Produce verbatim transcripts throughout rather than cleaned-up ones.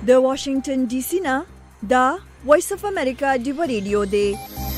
د واشنگټن ډي سي نه دا وایس اف امریکا دی ریډیو دی.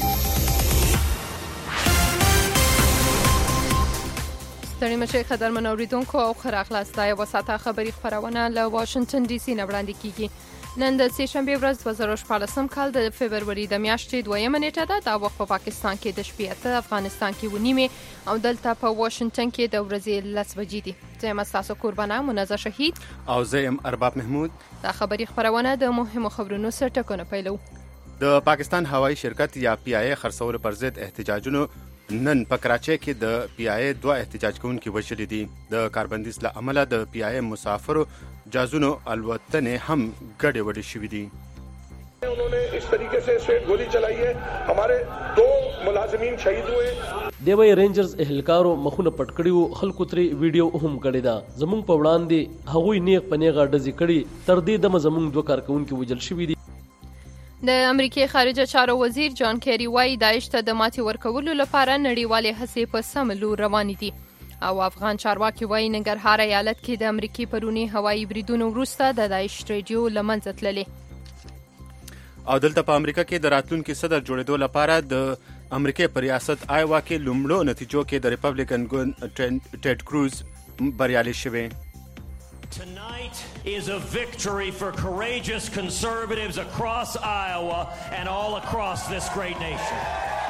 ستړي مشه قدرمن اوریدونکو او ښه راغلاست. دا یوه ساعته خبري خپرونه له واشنګټن ډي سي نه وړاندې کیږي. نن د سې شنبې ورځ دوه زره شپاړسم کال د فبروري د میاشتې دویمه نیټه ده. دا وخت په پاکستان کې د شپې اته، افغانستان کې اوه نیمې او دلته په واشنګټن کې د ورځې لس بجې دي. زه یم ستاسو قربانه منزه شهید او زه یم ارباب محمود. دا خبري خپرونه د مهمو خبرونو سره ټکونه پیلو. د پاکستان هوایي شرکت یا پی آی اے خرڅولو پر ضد احتجاجونو نن په کراچۍ کې د پی آی اے دوه احتجاج کوونکي وژلي دي. د کاربندیز له امله د پی آی اے مسافرو جازونو الوتنې هم ګډې وډې شوې دي. उन्होंने इस तरीके से स्ट्रेट गोली चलाई है. हमारे दो मुलाजिमीन शहीद हुए. دیوی رینجرز اهلکارو مخونه پټ کړي وو. خلکو ترې ویډیو هم کړی دا. زمونږ په وړاندې هغوی نیغ په نیغه ډزې کړي. تر دې دمه زمونږ دوه کارکوونکي وژل شوي دي. د امریکای خارجه چارو وزیر جان کیری وايي داعش ته د ماتې ورکولو لپاره نړیوالې هڅې په سم لور روانې دي. او افغان چارواکي وايي ننګرهار ایالت کې د امریکای پرونی هوایي بریدونو وروسته د داعش ریډیو له منځه تللې. او دلته په امریکا کې د راتلونکي صدر جوړېدو لپاره د امریکای په ریاست آیوا کې لومړو نتیجو کې د ریپبلیکن ګوند ټیډ کروز بریالي شوی. Tonight is a victory for courageous conservatives across Iowa and all across this great nation.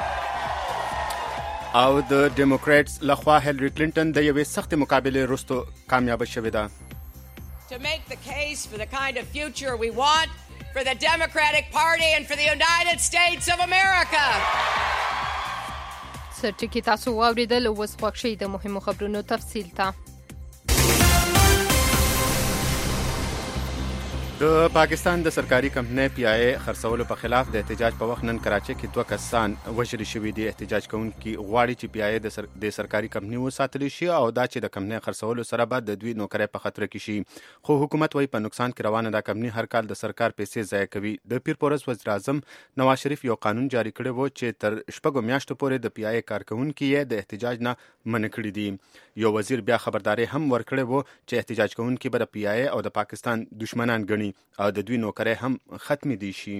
او د ډیموکرټس لخوا هیلری کلینټن د یوې سختې مقابلې وروسته کامیابه شوې ده. To make the case for the kind of future we want for the Democratic Party and for the United States of America. سرټکی تاسو واوریدل او اوس خوښ شئ د مهمو خبرونو تفصیل ته. د پاکستان د سرکاري کمپنۍ پی آی اے خرڅولو په خلاف د احتجاج په وخت نن کراچۍ کې دوه کسان وژل شوي دي. احتجاج کوونکي غواړي چې پی آی اے د سر... سرکاري کمپنۍ وساتلی شي او دا چې د کمپنۍ خرڅولو سره به د دوی نوکرۍ په خطر کې شي. خو حکومت وايي په نقصان کې روانه دا کمپنۍ هر کال د سرکار پیسې ضایع کوي. د پیر پورس وزیر اعظم نواز شریف یو قانون جاری کړی و چې تر شپږو میاشتو پورې د پی آی اے کارکوونکي یې د احتجاج نه منع کړي دي. یو وزیر بیا خبرداري هم ورکړی و چې احتجاج کوونکي به د پی آی اے او د پاکستان دشمنان ګڼي او د دوی نوکرۍ هم ختمې دي شي.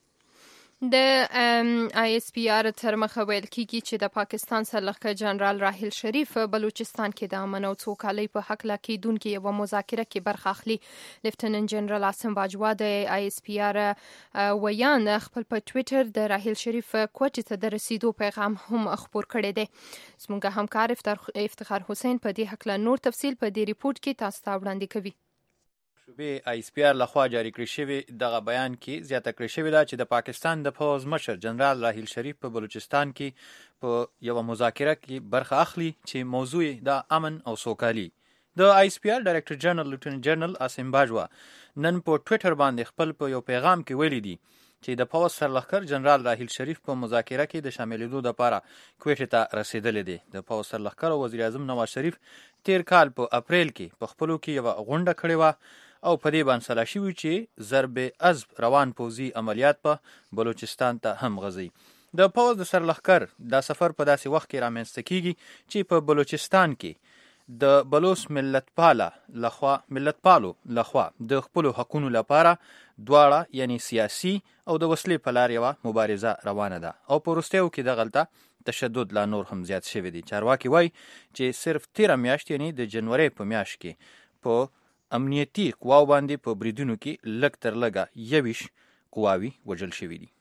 د آی اس پی آر تر مخه ویل کیږي چې د پاکستان سرلښکر جنرال راحیل شریف بلوچستان کې د امن او سوکالۍ په هکله کیدونکې یوه مذاکره کې برخه اخلي. لیفتننټ جنرال عاصم باجوا د آی اس پی آر ویان خپل په ټویټر د راحیل شریف کوټې ته د رسیدو پیغام هم خپور کړی دی. زموږ همکار افتخار حسین په دې هکله نور تفصیل په دې ریپورت کې تاسو ته وړاندې کوي. شوبې آی اس پی آر لخوا جاری کړی شوی دغه بیان کې زیاته کړی شوې ده چې د پاکستان د پوځ مشر جنرال راحیل شریف په بلوچستان کې په یوه مذاکره کې برخه اخلي چې موضوع د امن او سوکالي. د آی اس پی آر ډایرکټر جنرال لیفتننټ جنرال عاصم باجوا نن په ټویټر باندې خپل په یو پیغام کې ویلي دي چې د پوځ سرلښکر جنرال راحیل شریف په مذاکره کې د شاملېدو لپاره کویټې ته رسېدلی دی. د پوځ سرلښکر او وزیر اعظم نواز شریف تیر کال په اپریل کې په خپلو کې یوه غونډه کړې وه او په دې باندې سلا شوي چې ضرب عزب روان پوځي عملیات په بلوچستان ته هم غځي. د پوځ د سرلښکر دا سفر په داسې وخت کې رامنځته کیږي چې په بلوچستان کې د بلوچ ملتپاله لخوا ملتپالو لخوا د خپلو حقونو لپاره دواړه یعنی سیاسي او د وسلې په لار یوه مبارزه روانه ده او په وروستیو کې دغلته تشدد لا نور هم زیات شوی دی. چارواکي وایي چې صرف تیره میاشت یعنی د جنورۍ په میاشت کې په امنیتي قواو باندې په بریدونو کې لږ تر لږه یویش قواوي وژل شوي دي.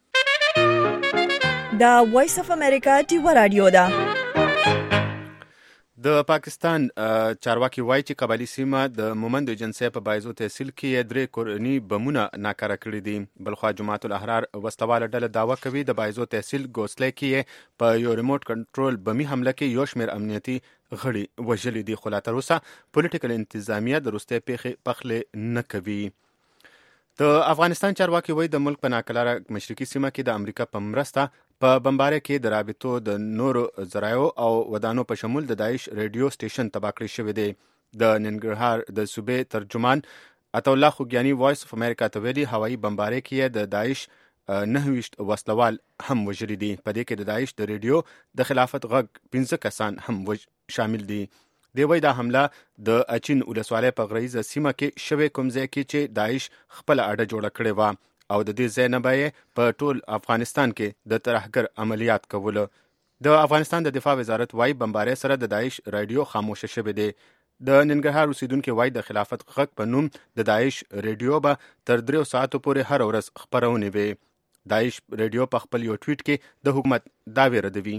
دا وایس اف امریکا ټیو رادیو ده. د پاکستان چارواکي وایي چې قبایلي سیمه د مومند ایجنسۍ په بایزو تحصیل کې درې کورني بمونه ناکاره کړي دي. بلخوا جماعت الاحرار وسلواله ډله دعوه کوي د بایزو تحصیل ګوسلی کې په یو ریموټ کنټرول بمي حمله کې یو شمېر امنیتي غړي وژلي دي. خو لا تر اوسه پولیټیکل انتظامیه د وروستۍ پیښې پخلی نه کوي. د افغانستان چارواکي وایي د ملک په ناکلاره مشرقي سیمه کې د امریکا په مرسته په بمبارۍ کې د رابطو د نورو ذرایعو او ودانو په شمول د داعش ریډیو سټیشن تباه کړی شوی دی. د ننګرهار د صوبې ترجمان عطا الله خوګیاني وایس اف امریکا ته ویلي هوایي بمبارۍ کې د داعش نهه ویشت وسلوال هم وژلي دي. په دې کې د داعش د ریډیو د خلافت غږ پنځه کسان هم شامل دي. دی وایي دا حمله د اچین ولسوالۍ په غریزه سیمه کې شوې کوم ځای کې چې داعش خپل اډه جوړه کړې وه او د دې ځای نه به په ټول افغانستان کې د ترهګر عملیات کولو. د افغانستان د دفاع وزارت وایي بمبارۍ سره د داعش رادیو خاموشه شوې دی. د ننګرهار اوسیدونکو وایي د خلافت غږ په نوم د داعش رادیو به تر دریو ساعتو پورې هر ورځ خپرونې وي. داعش رادیو په خپل یو ټویټ کې د حکومت دعوې ردوي.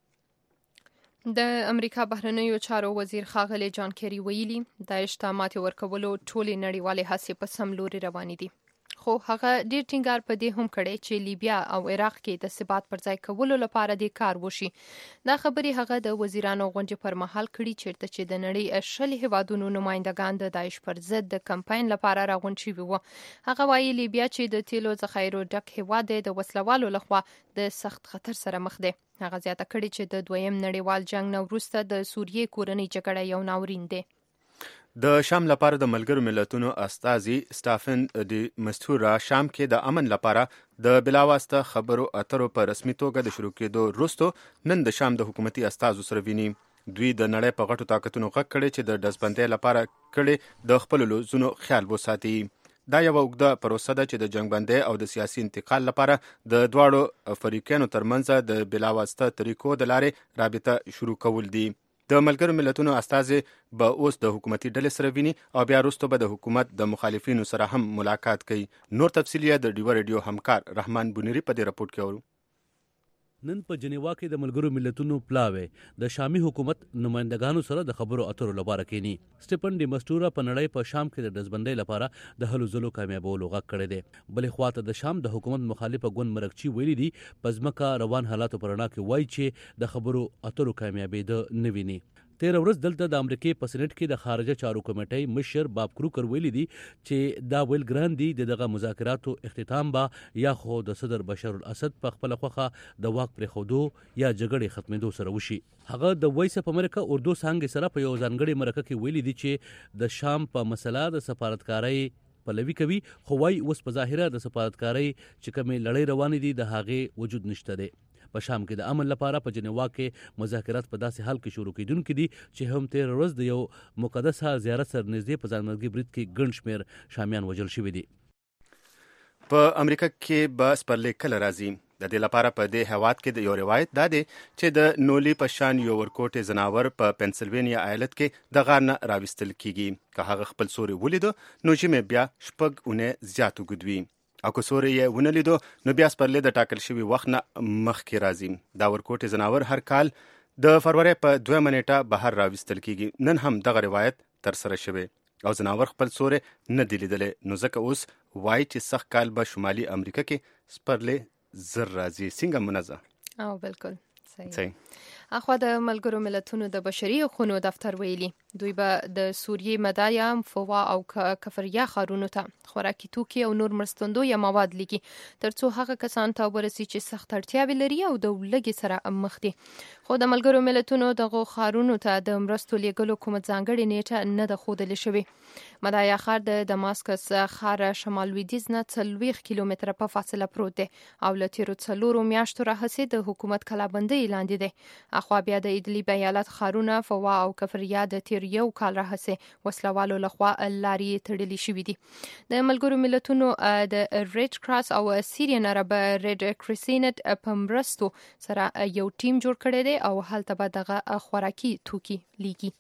د امریکا بهرنیو چارو وزیر ښاغلی جان کیری ویلي داعش ته ماتې ورکولو ټولې نړیوالې هڅې په سم لوري روانې دي. خو هغه ډیر ټینګار په دې هم کړی چې لیبیا او عراق کې د ثبات پر ځای کولو لپاره د کار وشي. دا خبرې هغه د وزیرانو غونډې پر مهال کړي چیرته چې د نړۍ شل هیوادونو نمایندګان د داعش پر ضد د کمپاین لپاره راغونډ شوي وو. هغه وایي لیبیا چې د تیلو ذخایرو ډک هیواد دی د وسلوالو لخوا د سخت خطر سره مخ دی. هغه زیاته کړې چې د دویم نړیوال جنگ نه وروسته د سوریې کورنۍ جګړه یو ناورین دی. د شام لپاره د ملګرو ملتونو استازي سټافن دی مستورا شام کې د امن لپاره د بلاواسطه خبرو اترو په رسمي توګه د شروع کېدو وروسته نن د شام د حکومتي استازو سره ویني. دوی د نړۍ په غټو طاقتونو غږ کړی چې د ډزبندۍ لپاره کړي د خپل لوزونو خیال وساتي. دا یو اوږده پروسه ده چې د جنگ بندۍ او د سیاسي انتقال لپاره د دواړو فریقینو ترمنځ د بلاواسطه طریقو د لارې رابطه شروع کول دي. د ملګرو ملتونو استازي به اوس د حکومتي ډلې سره ویني او بیا وروسته به د حکومت د مخالفینو سره هم ملاقات کوي. نور تفصیل یې د ډیوه ریډیو همکار رحمان بونیری په دې راپورټ کې اورو. نن په جنیوا کې د ملګرو ملتونو پلاوی د شامي حکومت نمائندګانو سره د خبرو اترو لپاره کېني. سټیفن ډي مستورا په نړۍ په شام کې د ډزبندۍ لپاره د هلو ځلو کامیابولو غږ کړی دی. بلې خواته د شام د حکومت مخالفه ګوند مرکچي ویلي دي په ځمکه روان حالاتو په رڼا کې وایي چې د خبرو اترو کامیابېده نه ویني. تیر ورځ دلته د امریکای په سېنات کې د خارجه چارو کمیټې مشر باب کروکر ویلي دي چې دا ویل ګران دي د دغه مذاکراتو اختتام به یا خو د صدر بشار الاسد په خپل خوخه د واک پرېښودو یا جګړې ختمېدو سره وشي. هغه د وایس اف امریکا اردو څانګې سره په یو ځانګړي مرکه کې ویلي دي چې د شام په مسله د سفارتکارۍ پلوي کوي خو وايي اوس په ظاهره د سفارتکارۍ چې کومې لړۍ روانې دي د هغې وجود نشته دی. په شام کې د امن لپاره په جنیوا کې مذاکرات په داسې حال کې شروع کېدونکي دي چې هم تیر ورځ د یو مقدسه زیارت سره نږدې په ځانمرګي برید کې ګڼ شمېر شامیان وژل شوي دي. په امریکا کې به سپرلی کله راځي؟ د دې لپاره په دې هیواد کې د یو روایت دا دی چې د نولی په شان یو ورکوټې ځناور په پنسلوینیا ایالت کې د غار نه راویستل کیږي. که هغه خپل سوري ولیدو نو ژمې بیا شپږ اونۍ زیات اوږد وي او که سوري یې ونه لیدو نو بیا سپرلی د ټاکل شوي وخت نه مخکې راځي. دا ورکوټې ځناور هر کال د فروری په دویمه نیټه بهر راویستل کیږي. نن هم دغه روایت تر سره شوی او ځناور خپل سوري نه دی لیدلی نو ځکه اوس وایي چې سخت کال به شمالي امریکا کې سپرلی زر راځي. څنګه منزه؟ او بالکل صحیح. صحیح. اخوا د ملګرو ملتونو د بشري حقوقو دفتر ویلي دوی به د سوریې مدایا فوا او کفریا خارونو ته خوراکي توکي او نور مرستندوی مواد لګي ترڅو هغه کسان ته ورسي چې سخت اړتیاوې لري او د لګي سره مخ دي. خو د ملګرو ملتونو دغه خارونو ته د مرستو لګلو کوم ځانګړي نیټه نه ده ښودل شوې. مدایا خار د دماسکس خار شمال لویدیځ نه څلوېښت کیلومتره په فاصله پروت دی او له تیرو څلورو میاشتو راهیسې د حکومت کلابندۍ لاندې دی. اخوا بیا د ادلیب ایالت خارونه فوا او کفریا د تیر یو کال راهیسې وسلوالو لخوا لارې تړلې شوې دي. د ملګرو ملتونو د ریډ کراس او سیریان عرب ریډ کریسنټ په مرستو سره یو ټیم جوړ کړی دی او هلته به دغه خوراکي توکي لیږي.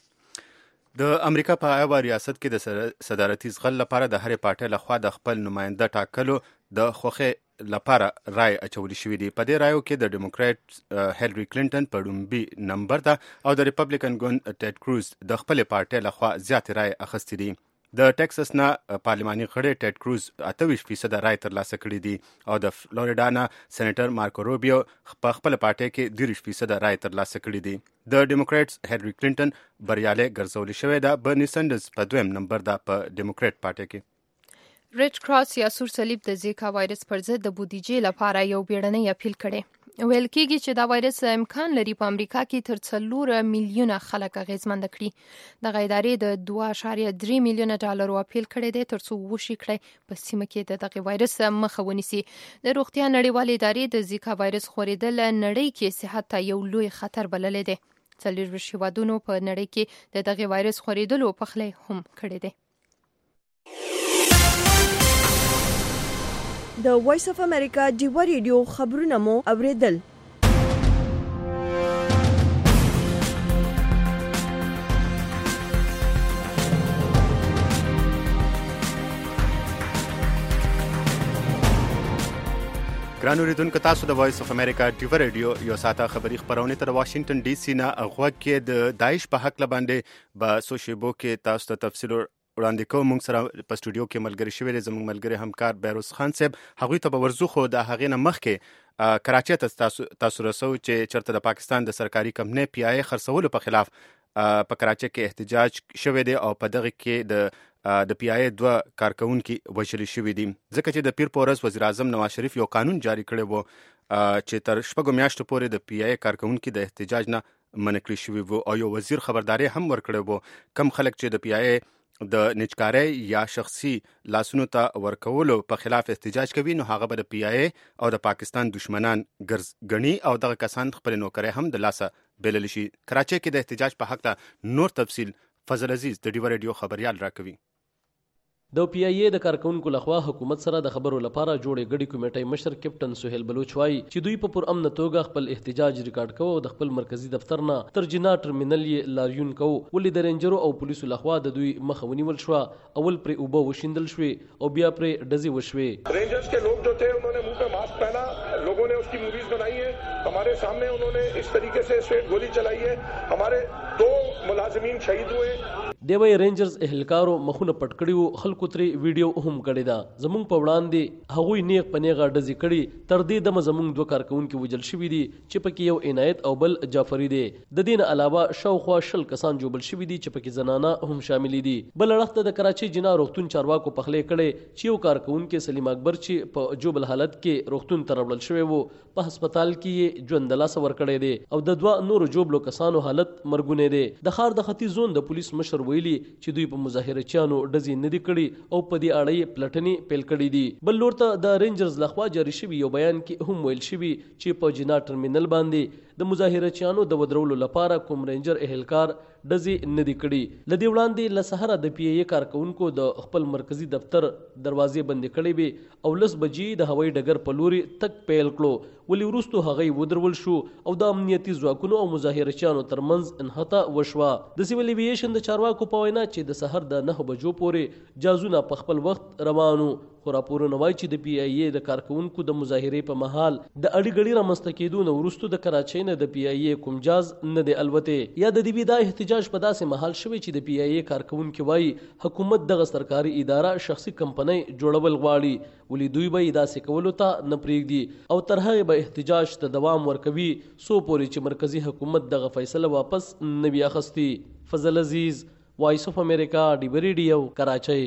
د امریکا په ایوا ریاست کې د صدارتي ځغل لپاره د هرې پارټۍ لخوا د خپل نماینده ټاکلو د خوښۍ لپاره رای اچول شوې دي. په دې رایو کې د ډیموکرات هیلری کلینټن په لومبي نمبر ده او د ریپبلیکن ګوند ټیډ کروز د خپل پارټۍ لخوا زیات رای اخیستې دي. د ټکساس نه پارلماني غړی ټیډ کروز اته ویشت فیصد رای ترلاسه کړي دي او د فلوریډا نه سېنیټر مارکو روبیو په خپل پارټۍ کې دېرش فیصد رای ترلاسه کړي دي. د ډیموکراتس هیلری کلینټن بریالی ګرځولې شوې ده. برني سنډرز په دویم نمبر ده په ډیموکرات پارټۍ کې. ریډ کراس یا سور صلیب د زیکا وایرس پر ضد د بودیجې لپاره یو بیړنی اپیل کړي. ویل کېږي چې دا وایرس امکان لري په امریکا کې تر څلور میلیونه خلک اغېزمند کړي. دغه ادارې د دوه اعشاریه درې میلیونه ډالرو اپیل کړی دی ترڅو وشي کړي په سیمه کې د دغه وایرس مخه ونیسي. د روغتیا نړیوالې ادارې د زیکا وایرس خورېدل نړۍ کې صحت ته یو لوی خطر بللی دی. څلورویشت هیوادونو په نړۍ کې د دغه وایرس خورېدلو پخلی هم کړی دی. د وایس اف امریکا ډیوا ریډیو خبرونه مو اوریدل. ګران اوریدونکو، تاسو د وایس اف امریکا ډیوا ریډیو یو ساعته خبری خبرونه تر واشنگټن ډي سي نه غوږ کې د داعش په حق لباندې په سوشيبو کې تاسو ته تفصیل وړاندې کوم. موږ سره په سټوډیو کې ملګری شوی دی زموږ ملګری همکار بیروز خان صاحب. هغوی ته به ورزو خو د هغې نه مخکې کراچۍ ته تاسو تاسو رسو چې چرته د پاکستان د سرکاري کمپنۍ پی آی خرڅولو په خلاف په کراچۍ کې احتجاج شوی دی او په دغه کې د د پی آی دوه کارکونکي وژل شوي دي، ځکه چې د پیر په ورځ وزیر اعظم نواز شریف یو قانون جاری کړی و چې تر شپږو میاشتو پورې د پی آی کارکونکي د احتجاج نه منع کړی شوي وو او یو وزیر خبرداری هم ورکړی وو کم خلک چې د پی آی د نچکارۍ یا شخصي لاسونو ته ورکولو په خلاف احتجاج کوي نو هغه به د پی آی او د پاکستان دشمنان ګڼي او دغه کسان خپل نوکرۍ هم د لاسه بللی شي. کراچۍ کې د احتجاج په حق ته نور تفصیل فضل عزیز د ډیوا ریډیو خبريال راکوي. د پی آی ای د کارکونکو لخوا حکومت سره د خبرو لپاره جوړې غړي کمیټې مشر کیپټن سہیل بلوچ وایي چې دوی په پر امن توګه خپل احتجاج ریکارډ کوي او د خپل مرکزی دفتر نه تر جنا ټرمینل یې لاریون کوي. ولې د رینجرو او پولیسو لخوا د دوی مخه ونیول شو، اول پر اوبه وشیندل شوې او بیا پر ډزې وشوې. رینجرز के लोग जो थे उन्होंने मुंह पे मास्क पहना, लोगों ने उसकी मूवीज बनाई है, हमारे सामने उन्होंने इस तरीके से स्ट्रेट गोली चलाई है, हमारे दो मुलाजिमीन शहीद हुए. دیوی رینجرز اهلکارو مخونه پټ کړیو، خلکو ترې ویډیو هم کړی دا. زمونږ په وړاندې هغوی نیغ پنیغه ډزې کړي، تر دې دمه زمونږ دوه کارکونکي وژل شوي دي چې پکې یو عنایت او بل جعفري دی. د دې نه علاوه شاوخوا شل کسان جوبل شوي دي چې پکې زنانه هم شامل دي. بل اړخ د کراچۍ جنا روغتون چارواکو پخلی کړي چې یو کارکونکي سلیم اکبر چې په جوبل حالت کې روغتون ته راوړل شوی وو په هسپتال کې یې ژوند د لاسه ورکړی دی او د دوه نورو جوبلو کسانو حالت مرګونی دی. د ښار د ختیځ زون د پولیس مشر ویلي چې دوی په مظاهرچیانو ډزې نه دي کړي او په دې اړه یې پلټنې پیل کړي دي. بل لور ته د رینجرز لخوا جاری شوي یو بیان کې هم ویل شوي چې په جنا ټرمینل باندې د مظاهرچیانو د ودرولو لپاره کوم رینجر اهلکار ډزې نه دي کړي. لدې وړاندې له سحره د پی ای کارکونکو د خپل مرکزی دفتر دروازې بندې کړې وې او لس بجې د هوایي ډګر په لوري تک پیل کړو، ولې وروستو هغه ودرول شو او د امنیتي ځواکونو او مظاهرچیانو ترمنځ انحطاط وشوه. د سیول ایویشن د چارواکو په وینا چې د سحر د نهه بجو پورې جازونه په خپل وخت روانو، خو راپورونه وایي چې د پی ای ای د کارکونکو د مظاهرې په مهال د اړې ګړې رامنځته کېدو نه وروستو د کراچۍ نه د پی ای ای کوم جاز نه دی الوتې. یا د دې دا احتجاج په داسې مهال شوی چې د پی ای ای کارکونکو وایي حکومت دغه سرکاري اداره شخصي کمپنۍ جوړول غواړي، ولې دوی به داسې کولو ته نه پرېږدي او تر هغې به احتجاج ته دوام ورکوي سو پورې چې مرکزی حکومت دغه فیصله واپس نه وي اخیستې. فضل عزیز، وایس اف امریکا، ډیوا ریډیو، کراچۍ.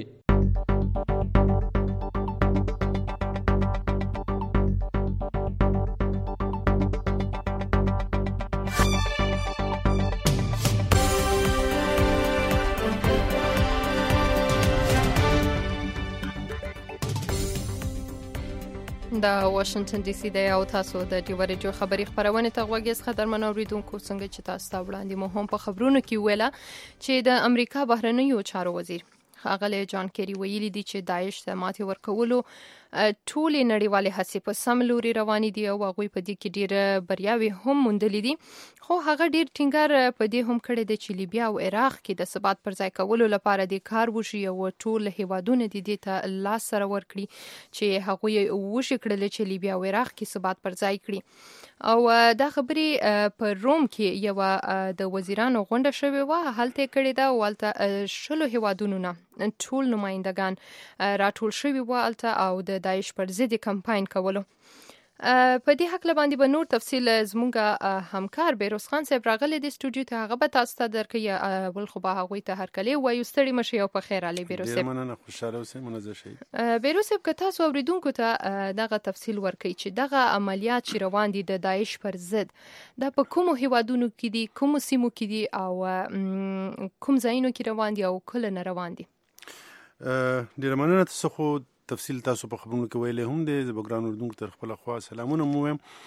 د واشنگټن ډي سي دی او تاسو د ډیوا ریډیو خبري خبرونه ته غوږی څخه درمنو اوریدونکو څنګه چې تاسو ته وړاندې مو هم په خبرونو کې ویله چې د امریکا بهرنیو چارو وزیر ښاغلی جان کیری ویلي دي چې داعش ته ماتې ورکولو ټولې نړیوالې هڅې په سم لوري روانې دي او هغوی په دې کې ډېره بریاوې هم موندلې دي، خو هغه ډېر ټینګار په دې هم کړی دی چې لیبیا او عراق کې د ثبات پر ځای کولو لپاره د کار وشي او ټول هیوادونه د دې ته لاس سره ورکړي چې هغوی وشي کړل چې لیبیا او عراق کې ثبات پر ځای کړي. او دا خبرې په روم کې یو د وزیرانو غونډه شوې وه، هلته کړې ده او هلته شلو هیوادونو نه ټول نمایندگان راټول شوي وو هلته او د داعش پر ضد کمپاین کولو. په دې حق باندې به نور تفصیل زموږ همکار بیروز خان صاحب راغلی دی سټوډیو ته، هغه به تاسو ته درکړي. اول خو به هغوی ته هرکلی وایو، ستړي مشئ او په خیر علي بیروز صاحب. مننه، خوشاله اوسئ، منزه شئ. بیروز صاحب، که تاسو اوریدونکو ته دغه تفصیل ورکړي چې دغه عملیات چې روان دي د داعش پر ضد دا په کومو هیوادونو کې دي، کومو سیمو کې دي او کوم ځایونو کې روان دي او کله نه روان دي؟ ډیره مننه. تاسو خو تفصیل تاسو په خبرونو کې ویلې هم دی، زه به ګران اردوونکو تر خپله خوا سلامونه مو وایم.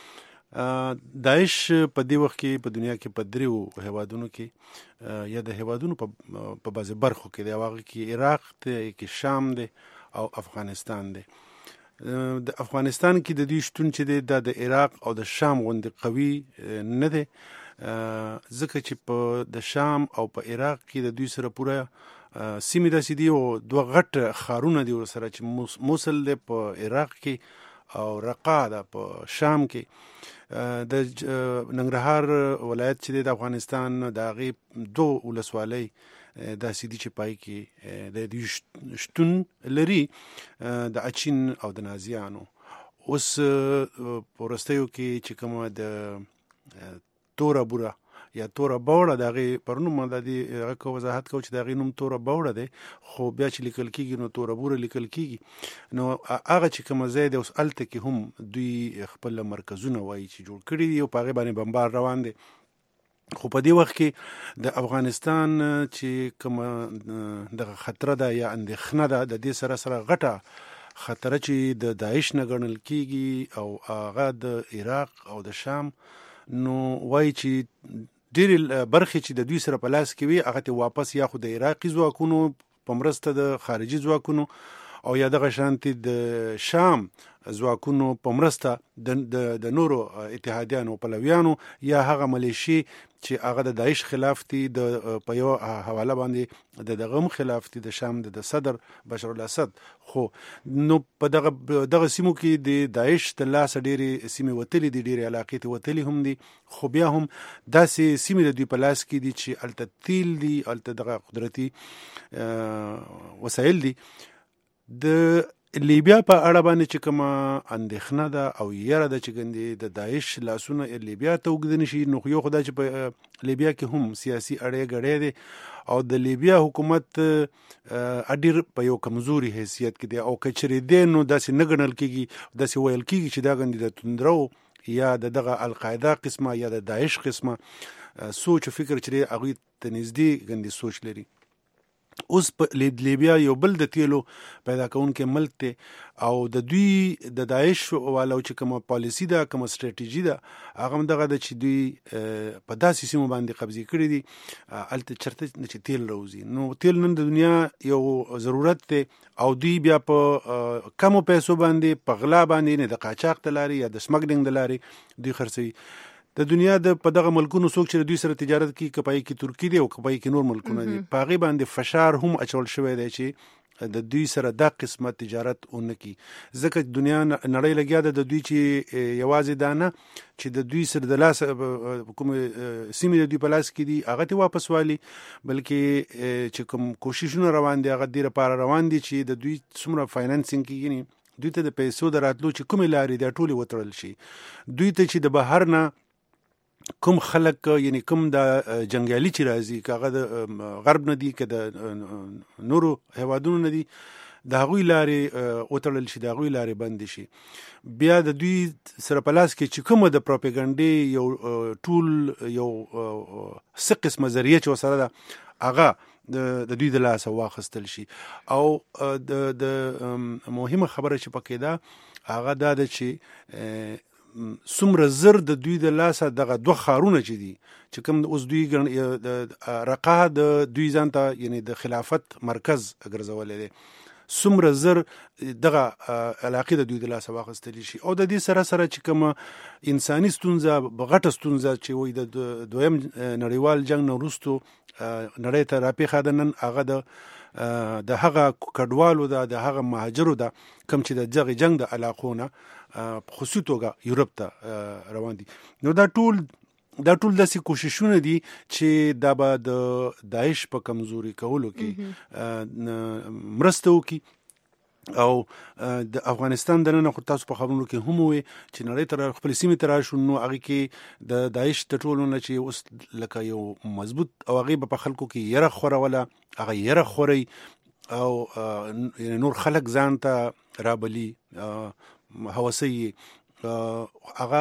داعش په دې وخت کې په دنیا کې په دریو هیوادونو کې یا د هیوادونو په بعضې برخو کې دی، هغه کې عراق دی، کې شام دی او افغانستان دی. د افغانستان کې د دوی شتون چې دی دا د عراق او د شام غوندې قوي نه دی، ځکه چې په د شام او په عراق کې د دوی سره پوره سیمې داسې دي او دوه غټ ښارونه دي ورسره چې موصل دی په عراق کې او رقا ده په شام کې. د ننګرهار ولایت چې دی د افغانستان د هغې دو ولسوالۍ داسې دي چې پای کې د دوی شتون لري د اچین او د نازیانو. اوس په وروستیو کې چې کومه د توره بوره یا توره بوړه د هغې پر نوم د دې هغه که وضاحت کوو چې د هغې نوم توره بوړه دی، خو بیا چې لیکل کېږي نو توره بوره لیکل کېږي. نو هغه چې کومه ځای دی اوس هلته کې هم دوی خپل مرکزونه وایي چې جوړ کړي دي او په هغې باندې بمبار روان دی. خو په دې وخت کې د افغانستان چې کومه دغه خطره ده یا اندېښنه ده د دې سره سره غټه خطره چې د داعش نه ګڼل کېږي او هغه د عراق او د شام، نو وایي چې ډېرې برخې چې د دوی سره په لاس کې وي هغه ته واپس یا خو د عراقي ځواکونو په مرسته د خارجي ځواکونو او یا دغه شانتې د شام ځواکونو په مرسته د نورو اتحادیانو پلویانو یا هغه ملیشي چې هغه د داعش خلاف دي د په یو حواله باندې د دغه هم خلاف دي د شام د صدر بشار الاسد. خو نو په دغه دغه سیمو کې د داعش د لاسه ډېرې سیمې وتلې دي، ډېرې علاقې ته وتلې هم دي، خو بیا هم داسې سیمې د دوی په لاس کې دي چې هلته تیل دي، هلته دغه قدرتي وسایل دي. د لیبیا په اړه باندې چې کومه اندېښنه ده او یره ده چې ګندې د داعش لاسونه لیبیا ته اوږده نه شي، نو یو خو دا چې په لیبیا کې هم سیاسي اړی ګړی دی او د لیبیا حکومت ډېر په یو کمزوري حیثیت کې دی او که چېرې دی نو داسې نه ګڼل کېږي، داسې ویل کېږي چې دا ګندې د توندرو یا د دغه القاعده قسمه یا د داعش قسمه سوچ او فکر چې هغوی ته نږدې ګندې سوچ لري. اوس په لیبیا یو بل د تیلو پیدا کوونکی ملک دی او د دوی د داعش والو چې کومه پالیسي ده، کومه سټریټیجي ده، هغه هم دغه ده چې دوی په داسې سیمو باندې قبضې کړي دي هلته چېرته چې تیل راوځي. نو تیل نن د دنیا یو ضرورت دی او دوی بیا په کمو پیسو باندې په غلا باندې نه د قاچاق د لارې یا د سمګلینګ د لارې دوی خرڅوي. د دنیا د په دغه ملکونو څوک چې دوی سره تجارت کوي، که پای کې ترکي دی او که پای کې نور ملکونه دي، په هغې باندې فشار هم اچول شوی دی چې د دوی سره دا قسمه تجارت ونه کړي. ځکه دنیا نړۍ لګیا ده د دوی چې یوازې دا نه چې د دوی سره د لاس کوم سیمې د دوی په لاس کې دي هغه ته واپس والي، بلکې چې کوم کوششونه روان دي هغه دې لپاره روان دي چې د دوی څومره فاینانسینګ کېږي، دوی ته د پیسو د راتلو چې کومې لارې دي ټولې وتړل شي. دوی ته چې د بهر نه کوم خلک یعنی کوم د جنګیالي چې راځي، که هغه د غرب نه دي که د نورو هیوادونو نه دي، د هغوی لارې وتړل شي، د هغوی لارې بندې شي. بیا د دوی سره په لاس کې چې کومه د پروپاګنډې یو ټول یو څه قسمه ذریعه چې ورسره ده هغه د دوی د لاسه واخیستل شي. او د مهمه خبره چې پکې ده هغه دا ده چې څومره زر د دوی د لاسه دغه دوه ښارونه چې دي چې کوم اوس دوی رقا د دوی ځان ته یعنی د خلافت مرکز ګرځولی دی، څومره زر دغه علاقې د دوی د لاسه واخیستلی شي. او د دې سره سره چې کومه انساني ستونزه غټه ستونزه چې وایي د دویم نړیوال جنګ نه وروستو نړۍ ته راپېښه ده نن، هغه د د هغه کډوالو ده، د هغه مهاجرو ده کوم چې د دغه جنګ د علاقو نه په خصوصي توګه یورپ ته روان دي. نو دا ټول دا ټول داسې کوششونه دي چې دا به د داعش په کمزوري کولو کې مرسته وکړي. او د افغانستان دننه خو تاسو په خبرونو کې هم ووایي چې نړۍ ته خپل سیمې ته راشو، نو هغې کې د داعش د ټولو نه چې اوس لکه یو مضبوط او هغې به په خلکو کې یره خوروله، هغه یره خورئ او یعنې نور خلک ځان ته رابلي هوسۍ هغه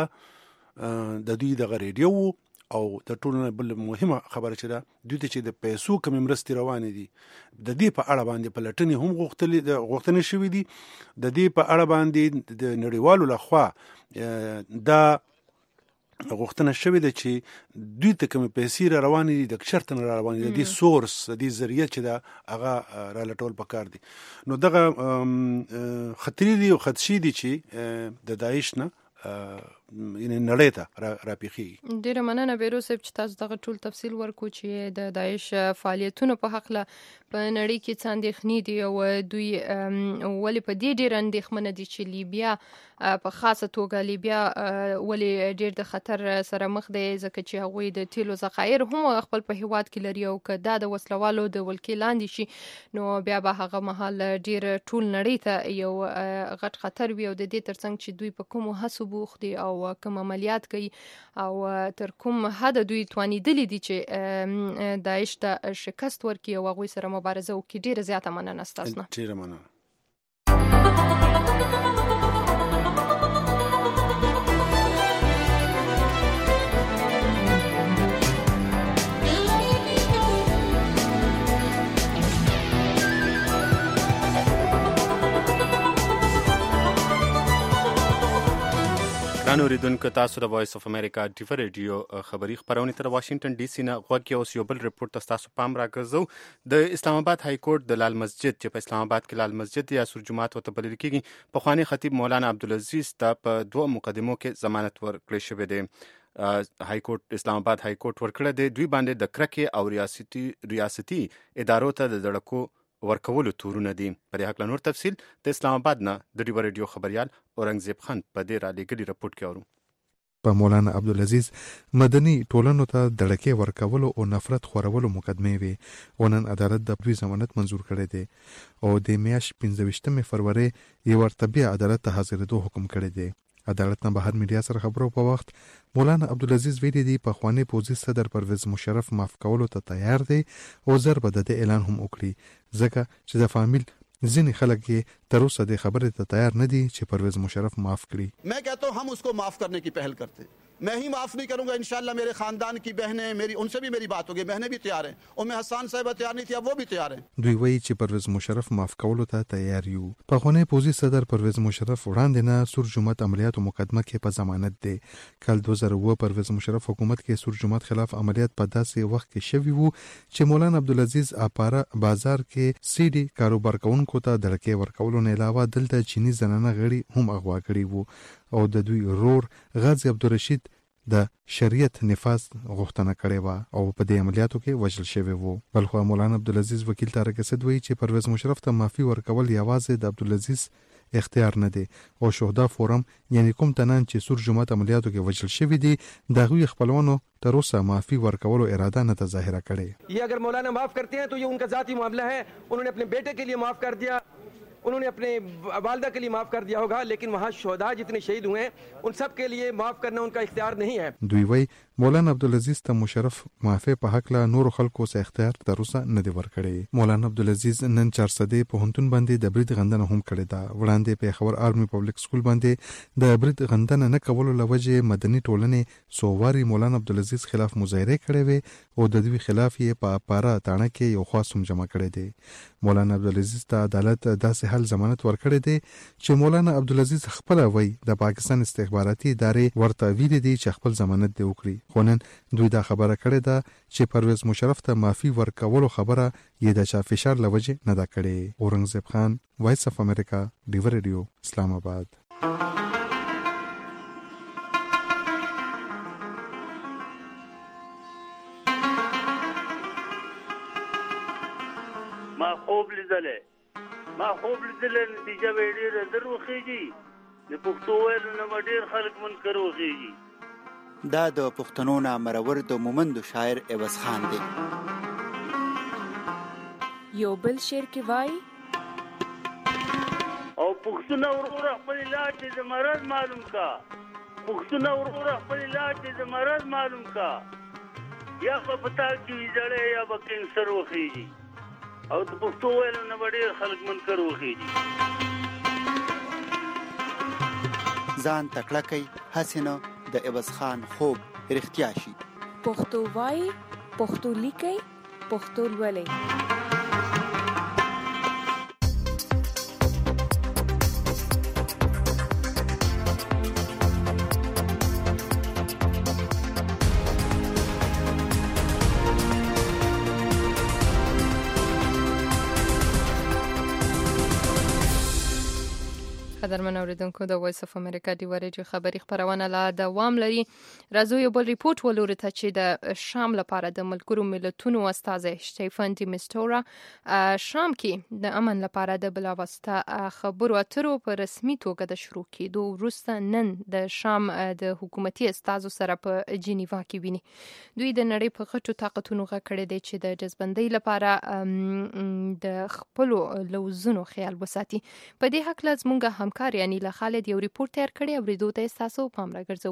د دوی دغه ریډیو او د ټولو نه بل مهمه خبره چې ده دوی ته چې د پیسو کمې مرستې روانې دي د دې په اړه باندې پلټنې هم غوښتلې غوښتنې شوي دي. د دې په اړه باندې د نړیوالو لخوا دا غوښتنه شوې ده چې دوی ته کوم پیسې را روانې دي د چرته را روانې دي د دې سورس د دې ذریعہ چې دا هغه را لټول پکار دي. نو دغه خطرې دي او خدشي دي چې د داعش نه یعنی نړۍ ته را راپیخي. ډیره مننه بیرو صاحب چې تاسو دغه ټول تفصیل ورکو چې د داعش فعالیتونو په حق له په نړۍ کې څه اندېښنې دي او دوی ولې په دې ډېر اندېښمنه دي چې لیبیا په خاصه توګه لیبیا ولې ډېر د خطر سره مخ دی ځکه چې هغوی د تیلو ذخایر هم خپل په هیواد کې لري او که دا د وسلوالو د ولکې لاندې شي نو بیا به هغه مهال ډېر ټول نړۍ ته یو غټ خطر وي او د دې ترڅنګ چې دوی په کومو هڅو بوخت دي او کوم عملیات کوي او تر کوم حد دوی توانیدلي دي چې داعش ته شکست ورکړي او هغوی سره مبارزه وکړي. ډېره زیاته مننه ستاسو نه. ډېره مننه. ګرانو اوریدونکو تاسو د وایس اف امریکا ډیو ریډیو خبری خبرونه تر واشنگټن ډي سي نه غوږی اوس یو بل رپورټ تاسو پام راګرځو. د اسلام آباد های کورټ د لال مسجد چې په اسلام آباد کې لال مسجد یا سور جماعت وته بلل کېږي په خواني خطیب مولانا عبدالعزیز ته په دوه مقدمو کې ضمانت ورکړل شوې ده. های کورټ اسلام آباد های کورټ ورکړه دی دوی باندې د کرکې او ریاستي ریاستي ادارو ته د دړکو ورکولو تورونه دي. په دې حق نور تفصیل د اسلام آباد نه د ډیو ریډیو خبريال اورنګزیب خان په دې را لګړي رپورټ کې اورو. په مولانا عبدالعزیز مدني ټولنو ته دړکې ورکولو او نفرت خورولو مقدمه وي. ونن عدالت د دوی ضمانت منزور کړی دی او د میاش پنځه ویشتمې فروری یو ورته بیا عدالت ته حاضرېدو حکم کړی دی. عدالت نه بهر میډیا سره خبرو په وخت مولانا عبدالعزیز ویلي دی په خواني پوزي صدر پرویز مشرف معاف کولو ته تیار دی او زر به د اعلان هم وکړي ځکه چې د فامیل ځینې خلک یې تر اوسه د خبرې ته تیار نه دي چې پرویز مشرف معاف کړي. मैं कहता हूं हम उसको माफ करने की पहल करते. मैं ही माफ नहीं करूंगा इंशाल्लाह. मेरे खानदान की बहनें मेरी उनसे भी मेरी बात होगी. बहनें भी तैयार हैं. उम्मे हसन साहिबा तैयार नहीं थी अब वो भी तैयार हैं. دوی وایي چې پرویز مشرف معاف کولو ته تیار یو. په خونه پوزي صدر پرویز مشرف وړاندې نه سور جماعت عملیاتو مقدمه کې په ضمانت دی. کال دوه زره اووه پرویز مشرف حکومت کې سور جماعت خلاف عملیات په داسې وخت کې شوی وو چې مولانا عبدالعزیز اپارا بازار کې سی ډي کاروبار کوونکو ته دړکې ورکولو نه علاوه دلته چینی زنانه غړي هم اغوا کړي وو او د دوی رور غازی عبدالرشید د شریعت نفاذ غوښتنه کړې و او په دې عملیاتو کې وژل شوی وو. بلخو مولانا عبدالعزیز وکیل طارق اسد وایي چې پرویز مشرف ته معافي ورکول یوازې د عبدالعزیز اختیار نه دی او شهدا فورم یعنی کوم تنان چې سور جماعت عملیاتو کې وژل شوی دي د هغوی خپلوانو تر اوسه معافي ورکولو اراده نه ته ظاهره کړې. یہ اگر مولانا معاف کرتے ہیں تو یہ ان کا ذاتی معاملہ ہے. انہوں نے اپنے بیٹے کے لیے معاف کر دیا انہوں نے اپنے والدہ کے لیے معاف کر دیا ہوگا لیکن وہاں شہداء جتنے شہید ہوئے ہیں ان سب کے لیے معاف کرنا ان کا اختیار نہیں ہے. دوی وای مولانا عبدالعزیز ته مشرف معافی په حق له نور خلکو څخه اختیار تر اوسه نه دی ورکړی. مولانا عبدالعزیز نن چارسدې په هنتون باندې د برید غندنه هم کړې ده. وړاندې په خبر آرمي پبلک سکول باندې د برید غندنه نه کولو لوجه مدني ټولنې سوواري مولانا عبدالعزیز خلاف مظاهره کړې وي او د دوی خلاف یې په پارا تاڼه کې یو خاص هم جمع کړی دی. مولانا عبدالعزیز ته عدالت داسې حل ضمانت ورکړی دی چې مولانا عبدالعزیز خپل وای د پاکستان استخباراتي ادارې ورته ویلي دي چې خپل ضمانت دی وکړي. خو نن دوی دا خبره کړې ده چې پرویز مشرف ته معافي ورکولو خبره یې د چا فشار لوجه نه ده کړې. اورنګزیب خان وایس اف امریکا ډیو ریډیو اسلام آباد. ما خوب لیدلې ما خوب لیدلې نتیجه به ډېره در وخېږي د پښتو ویلو نه ډېر خلک منکر وخېږي. دا د پښتنو نه مرور د مومندو شاعر عوض خان دی. یو بل شعر کې وای او پښتنو ورور خپل علاج د مرض معلوم کا پښتنو ورور خپل علاج د مرض معلوم کا یا په پتا کې ویځړې یا به کینسر وخېږي او د پښتو ویلو نه ډېر خلک منکر وخېږي. ځان تکړه کوي هسې نه د عوض خان خوب رښتیا شي. پښتو وای پښتو لیکي پښتو لولئ. قدرمن اوریدونکو د وایس اف امریکا دی ورجو خبری خبرونه لا دوام لري. راځو یو بل ریپورت ولور ته چې د شام لپاره د ملګرو ملتونو استاد سټيفن ډي مستورا شام کې د امن لپاره د بلاواسطه خبرو اترو په رسمي توګه د شروع کېدو وروسته نن د شام د حکومتي استازو سره په جنیوا کې ویني. دوی د نړۍ په غټو طاقتونو غکړې دي چې د جذبندۍ لپاره د خپل لوزونو خیال وساتي. په دې حق لازم موږ همکار یعنی له خالد یو ریپورت تیار کړی او ریدو ته تاسو پام راګرځو.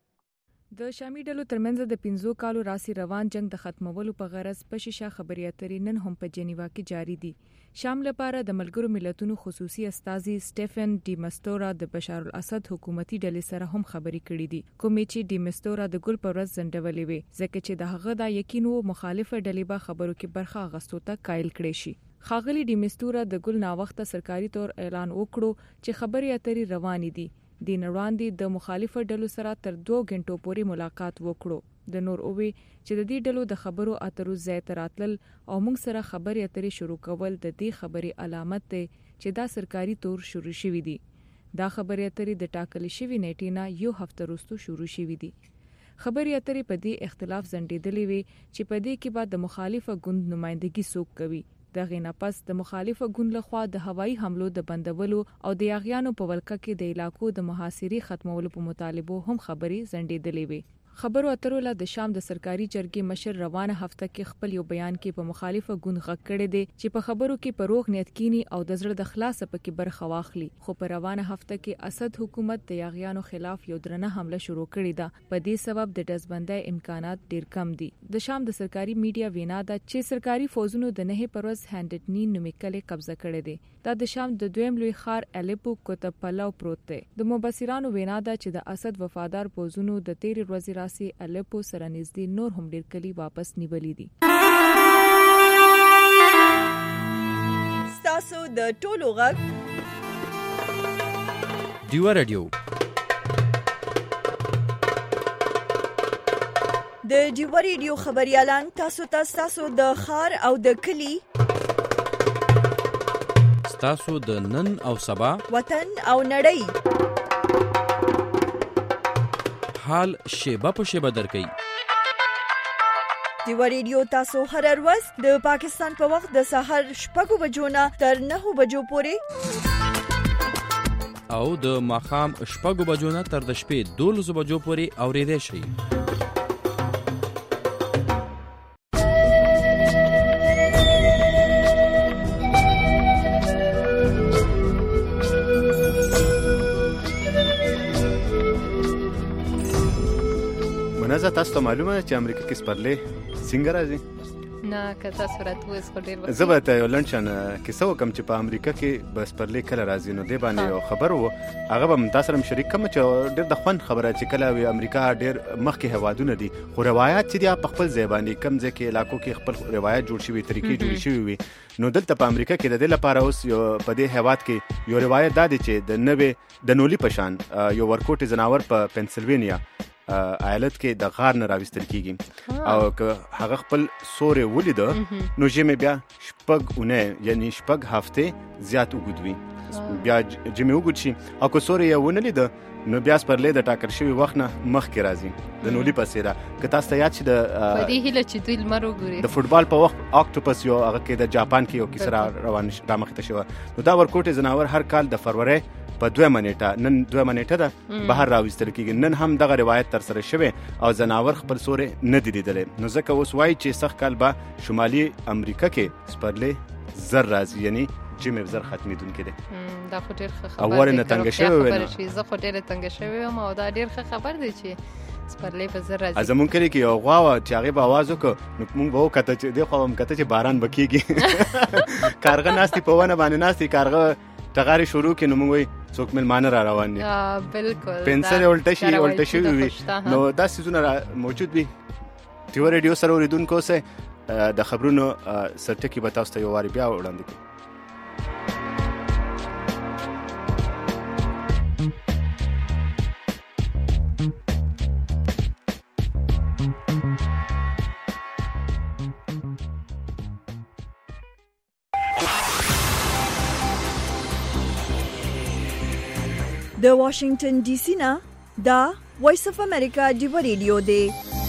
د شامي ډلو ترمنځ د پنځو کالو راسي روان جنگ د ختمولو په غرض په شیشه خبري اترې نن هم په جنیوا کې جاری دي. شام لپاره د ملګرو ملتونو خصوصي استازي سټيفن ډي مستورا د بشار الاسد حکومتي ډلې سره هم خبري کړې دي. کومې چې ډي مستورا د ګل پر ورځ زندولې وي ځکه چې د هغه د یقین وو مخالفه ډلې به خبرو کې برخه غستو ته قائل کړي شي. خاغلی ډي مستورا د ګل ناوخته سرکاري تور اعلان وکړو چې خبري اترې روان دي. د نړاندې د مخالفه ډلو سره تر دوه غنټو پورې ملاقات وکړو. د نور اووي چې د دې ډلو د خبرو اترو ځای ته راتلل او موږ سره خبري اترې شروع کول د دې خبري علامت دی چې دا سرکاري تور شروع شوی دی. دا خبري اترې د ټاکل شوی نیټې نه یو هفته وروسته شروع شوی دی. خبري اترې په دې اختلاف زندېدلې وي چې په دې کې بعد د مخالفه ګوند نمائندګي څوک کوي. دغه نه پس د مخالفه ګوند لخوا د هوایي حملو د بندولو او د یاغیانو په ولکه کې د علاقو د محاصرې ختمولو په مطالبه هم خبري زندېدلې وي. خبرو اترو له د شام د سرکاري جرګې مشر روانه هفته کې خپل یو بیان کې په مخالفه ګوند غږ کړی دی چې په خبرو کې پروغ نیت کینی او د زړه د خلاص پکې برخه واخلي. خو په روانه هفته کې اسد حکومت د یاغیانو خلاف یو درنه حمله شروع کړې ده. په دې سبب د دزبندۍ امکانات ډیر کم دي. د شام د سرکاري میډیا وینا ده چې سرکاري فوجونو د نه پروز هندټنی نومیکلې قبضه کړې دي. دا د شام د دویم لوی ښار الیپو کوتب پلاو پروت دی. د مبصرانو وینا ده چې د اسد وفادار فوجونو د تیر ورځې راسي الیپو سره نږدې نور هم ډیر کلی واپس نیولې دي. ستاسو د ټولو غږ ډیو رادیو د ډیو رادیو خبريالان تاسو ته تاسو د خار او د کلی تاسو د نن او سبا وطن او نړۍ حال شیبه په شیبه درکې. ډیو رادیو تاسو هر ورځ د پاکستان په وخت د سحر شپږ بجو نه تر نهه بجو پورې او د ماښام شپږ بجو نه تر د شپې دولس بجو پورې اورېدای شئ. منازه تاسو ته معلومه ده چې امریکا کې سپرلې څنګه راځي؟ نه کته صورت وس خو ډیر زه به ته یو لنډشن کیسه وکم چې په امریکا کې بس پرلې کله راځي. نو دی باندې یو خبر وو هغه به تاسو سره شریک کوم چې ډیر د خوند خبره چې کله وی امریکا ډیر مخکې هوادونه دي خو روایت چې دی په خپل ځای باندې کم ځکه علاقو کې خپل روایت جوړ شوی طریقې جوړ شوی وي. نو دلته په امریکا کې د دې لپاره اوس یو په دې هواد کې یو روایت دا دی چې د نوې د نولي پشان یو ورکوټي زناور په پنسلوینیا ایالت کې د غار نه راوستل کیږي او که هغه خپل سورې ولیده نو جمع بیا شپږ اونۍ یعنی شپږ هفته زیات وګدوي بیا جمع وګد شي او که سورې یې ونه لیده نو بیا سپرلې د ټاکل شوی وخت نه مخکې راځي د نولي پسې ده. که تاسو ته یاد شي د په دې هیله چې دوی لمر وګوري د فوټبال په وخت اکټوپس یو هغه کې د جاپان کې یو کیسه روان رامخته شوه. نو دا ورکوټي زناور هر کال د فروری په دوه منېټه نن دوه منېټه ده بهر راوستل کیږي. نن هم دغه روایت تر سره شوی او زناور خپل سورې نه دي لیدلې. نو ځکه اوس وایي چې سخت کال به شمالي امریکا کې سپرلې زر راځي یعنی جمع زر ختمېدونکې دی. دا خو ډېر ښه خبر او ورنه تنګ شوی وي. زه خو ډېره تنګ شوی یم او دا ډېر ښه خبر دی چې سپرلې په زر راځي. زمونږ کلی کې یو غوا وه چې هغې به اواز وکړو نو موږ به وکته چې دې خوا به م کته چې باران به کېږي. کارغه ناستې په ونه باندې ناستې کارغه ټغارې شروع کړي نو موږ وایي څوک مېلمانه را روان دي. بالکل پنسل یې الټه شي الټه شوي وي نو دا څیزونه موجود وي. ټیو ریډیو سره اورېدونکو اوسئ. د خبرونو سرټکي به تاسو ته یو وارې بیا وړاندې کړو. د واشنگټن ډي سي نه دا وایس اف امریکا دی ریډیو دی.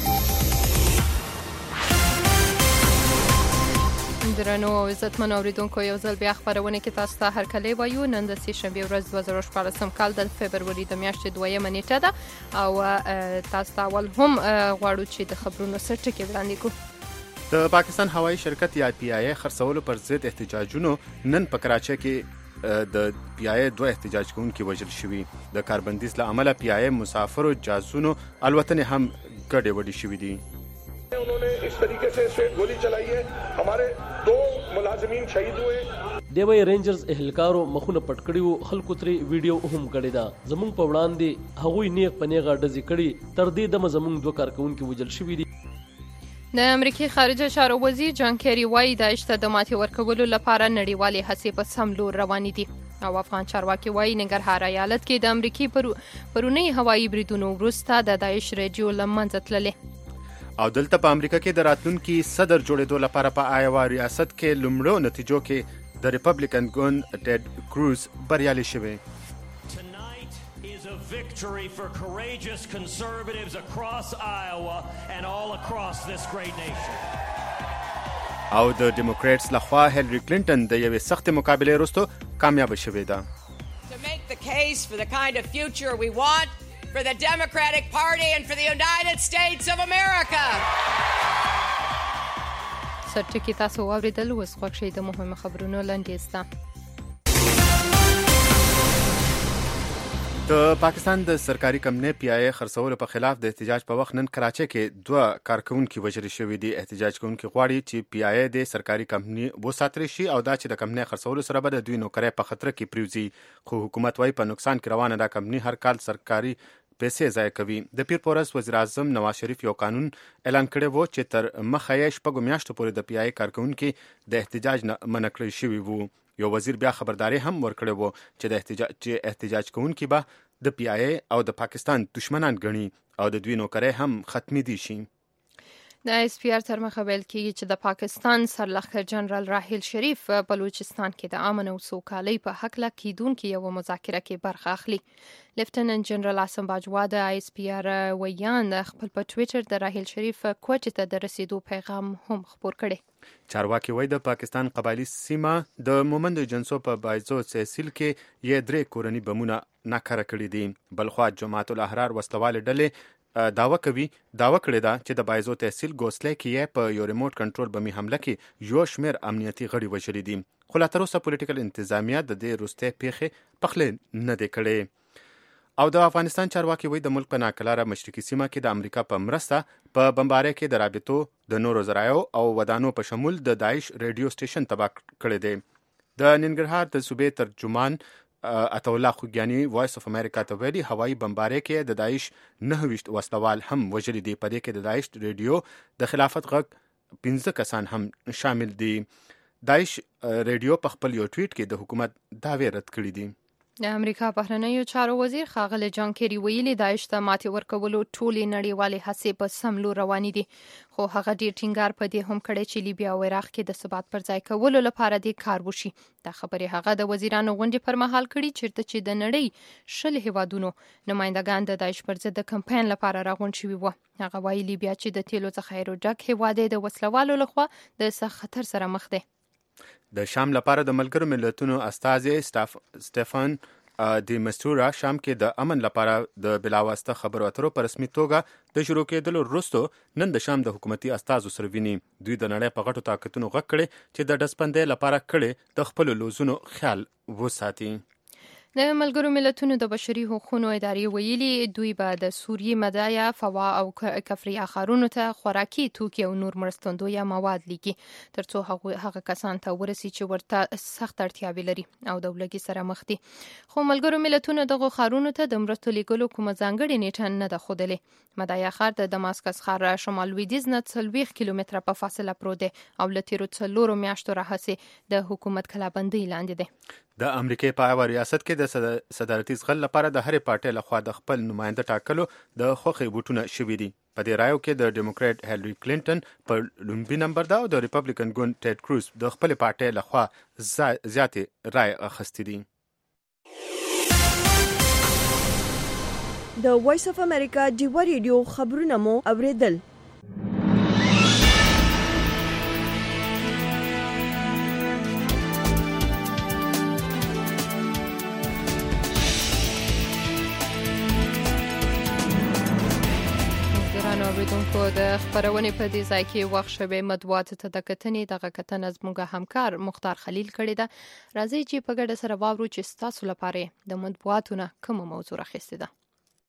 درنو او عزتمن اوریدونکو، یو ځل بیا خبرونه کې تاسو ته هرکلی وایو. نن د سې شنبې ورځ دوه زره شپاړسم کال د فبروري د میاشتې دویمه نیټه ده او تاسو ته اول هم غواړو چې د خبرونو سرټکي وړاندې کړو. د پاکستان هوایي شرکت یا پی آی اے خرڅولو پر ضد احتجاجونو نن په کراچۍ کې د پی آی اے دوه احتجاج کوونکي وژل شوي. د کاربندیز له امله پی آی اے مسافرو جازونو الوتنې هم ګډې وډې شوي دي. उन्होंने इस तरीके से स्ट्रेट गोली चलाई है, हमारे दो मुलाजिमीन शहीद हुए. دیوی رینجرز اهلکارو مخونه پټ کړیو، خلکو ترې ویډیو هم کړی دا. زمونږ په وړاندې هغوی نیغ په نیغه ډزې کړي، تر دې دمه زمونږ دوه کارکوونکي وژل شوي دي. د امریکای خارجه چارو وزیر جان کیری وایي داعش ته د ماتې ورکولو لپاره نړیوالې هڅې په سم لور روانې دي. او افغان چارواکي وایي ننګرهار ایالت کې د امریکای پرونی هوایي بریدونو وروسته د داعش ریډیو له منځه تللې. او دلته په امریکا کې د راتلونکي صدر جوړېدو لپاره په آیوا ریاست کې لومړو نتیجو کې د ریپبلیکن ګوند ټیډ کروز بریالي شوی. A victory for courageous conservatives across Iowa and all across this great nation. او د ډیموکراتس لخوا هیلری کلینټن د یوې سخت مقابله وروسته کامیاب شوې ده. To make the case for the kind of future we want for the Democratic Party and for the United States of America. سرټکی تاسو واوریدل، اوس خوښ شئ د مهمو خبرونو لنډیز ته. د پاکستان د سرکاري کمپنۍ پی آی اے خرڅولو په خلاف د احتجاج په وخت نن کراچۍ کې دوه کارکونکي وژل شوي دي. احتجاج کوونکي غواړي چې پی آی اے د سرکاري کمپنۍ وساتل شي او دا چې د کمپنۍ خرڅولو سره به د دوی نوکرۍ په خطر کې پریوزي. خو حکومت وايي په نقصان کې روانه ده کمپنۍ هر کال سرکاري پیسې ضایع کوي. د پیر پورس وزیر اعظم نواز شریف یو قانون اعلان کړی و چې تر مخه یې شپږو میاشتو پورې د پی آی اے کارکونکي د احتجاج نه منع کړی شوي وو. یو وزیر بیا خبرداري هم ورکړی و چې د احتجاج چې احتجاج کوونکي به د پی آی اے او د پاکستان دشمنان ګڼي او د دوی نوکرۍ هم ختمي دي شي. د ایس پی آر تر مخه ویل کېږي چې د پاکستان سرلښکر جنرال راحیل شریف په بلوچستان کې د امن او سوکالۍ په هکله کیدونکې یوه مذاکره کې برخه اخلي. لیفتننټ جنرال عاصم باجوا د ایس پی آر ویان خپل په ټویټر د راحیل شریف کوټې ته د رسیدو پیغام هم خپور کړی. چارواکي وایي د پاکستان قبایلي سیمه د مومند جنسو په بایزو تحصیل کې یې درې کورني بمونه ناکاره کړي دي. بلخوا جماعت الاحرار وسلوال ډلې داوا کوي داوا کړې ده چې د بایزو تحصیل ګوسلې کې یې په یو ریموټ کنټرول بمي حمله کې یو شمېر امنیتي غړي وژلي دي. خو لا تر اوسه پولیټیکل انتظامیه د دې وروستۍ پیښې پخلی نه دی کړی. او د افغانستان چارواکي وایي د ملک په ناکلاره مشرقي سیمه کې د امریکا په مرسته په بمبارۍ کې د رابطو د نورو ذرایعو او ودانو په شمول د داعش ریډیو سټیشن تباه کړی دی. د ننګرهار د صوبې ترجمان عطاالله خوږیاني وایس اف امریکا ته ویلي هوایي بمبارۍ کې د داعش نهه ویشت وسلوال هم وژلي دي. په دې کې د داعش ریډیو د خلافت غږ پنځه کسان هم شامل دي. داعش ریډیو په خپل یو ټویټ کې د حکومت دعوې رد کړي دي. د امریکا بهرنیو چارو وزیر ښاغلی جان کیری ویلي داعش ته ماتې ورکولو ټولې نړیوالې هڅې په سم لور روانې دي. خو هغه ډیر ټینګار په دې هم کړی چې لیبیا او عراق کې د ثبات پر ځای کولو لپاره دې کار وشي. دا خبرې هغه د وزیرانو غونډې پر مهال کړي چیرته چې د نړۍ شل هیوادونو نمایندګان د داعش پر ضد د کمپاین لپاره راغونډ شوي وو. هغه وایي لیبیا چې د تیلو ذخایرو ډک هیواد دی د وسلوالو لخوا د سخت خطر سره مخ دی. د شام لپاره د ملګرو ملتونو استازي سټيفن د مستورا شام کې د امن لپاره د بلاواسطه خبرو اترو په رسمي توګه د شروع کېدلو وروسته نن د شام د حکومتي استازو سره ویني. دوی د نړۍ په غټو طاقتونو غږ کړی چې د ډسپندۍ لپاره کړي د خپل لوزونو خیال وساتي. د ملګرو ملتونو د بشري حقوقو ادارې ویلي دوی به د سوریې مدایا فوا او کفریا ښارونو ته خوراکي توکي او نور مرستندویه مواد لیږي ترڅو هغه کسان ته ورسي چې ورته سخت اړتیاوې لري او د ولګي سره مخ دي. خو ملګرو ملتونو دغه ښارونو ته د مرستو لیږلو کومه ځانګړې نیټه نه ده ښودلې. مدایا ښار د دماسکس ښار شمال لویدیځ نه څلوېښت کیلومتره په فاصله پروت دی او له تیرو څلورو میاشتو راهیسې د حکومت کلابندۍ لاندې دی. د امریکای په ایوا ریاست کې د صدارتي ځغل لپاره د هرې پارټۍ لخوا د خپل نماینده ټاکلو د خوښې بوټونه شوي دي. په دې رایو کې د ډیموکرات هیلری کلینټن پر لومبي نمبر ده او د ریپبلیکن ګوند ټیډ کروز د خپل پارټۍ لخوا زیاتې رای اخیستې دي. د وایس اف امریکا ډیوا ریډیو خبرونه مو اوریدل. اوریدونکو د خبرونې په دې ځای کې وخت شوی مطبوعاتو ته د کتنې دغه کتنه زموږ همکار مختار خلیل کړې ده. راځئ چې په ګډه سره واورو چې ستاسو لپاره د مطبوعاتو نه کومه موضوع راخیستې ده.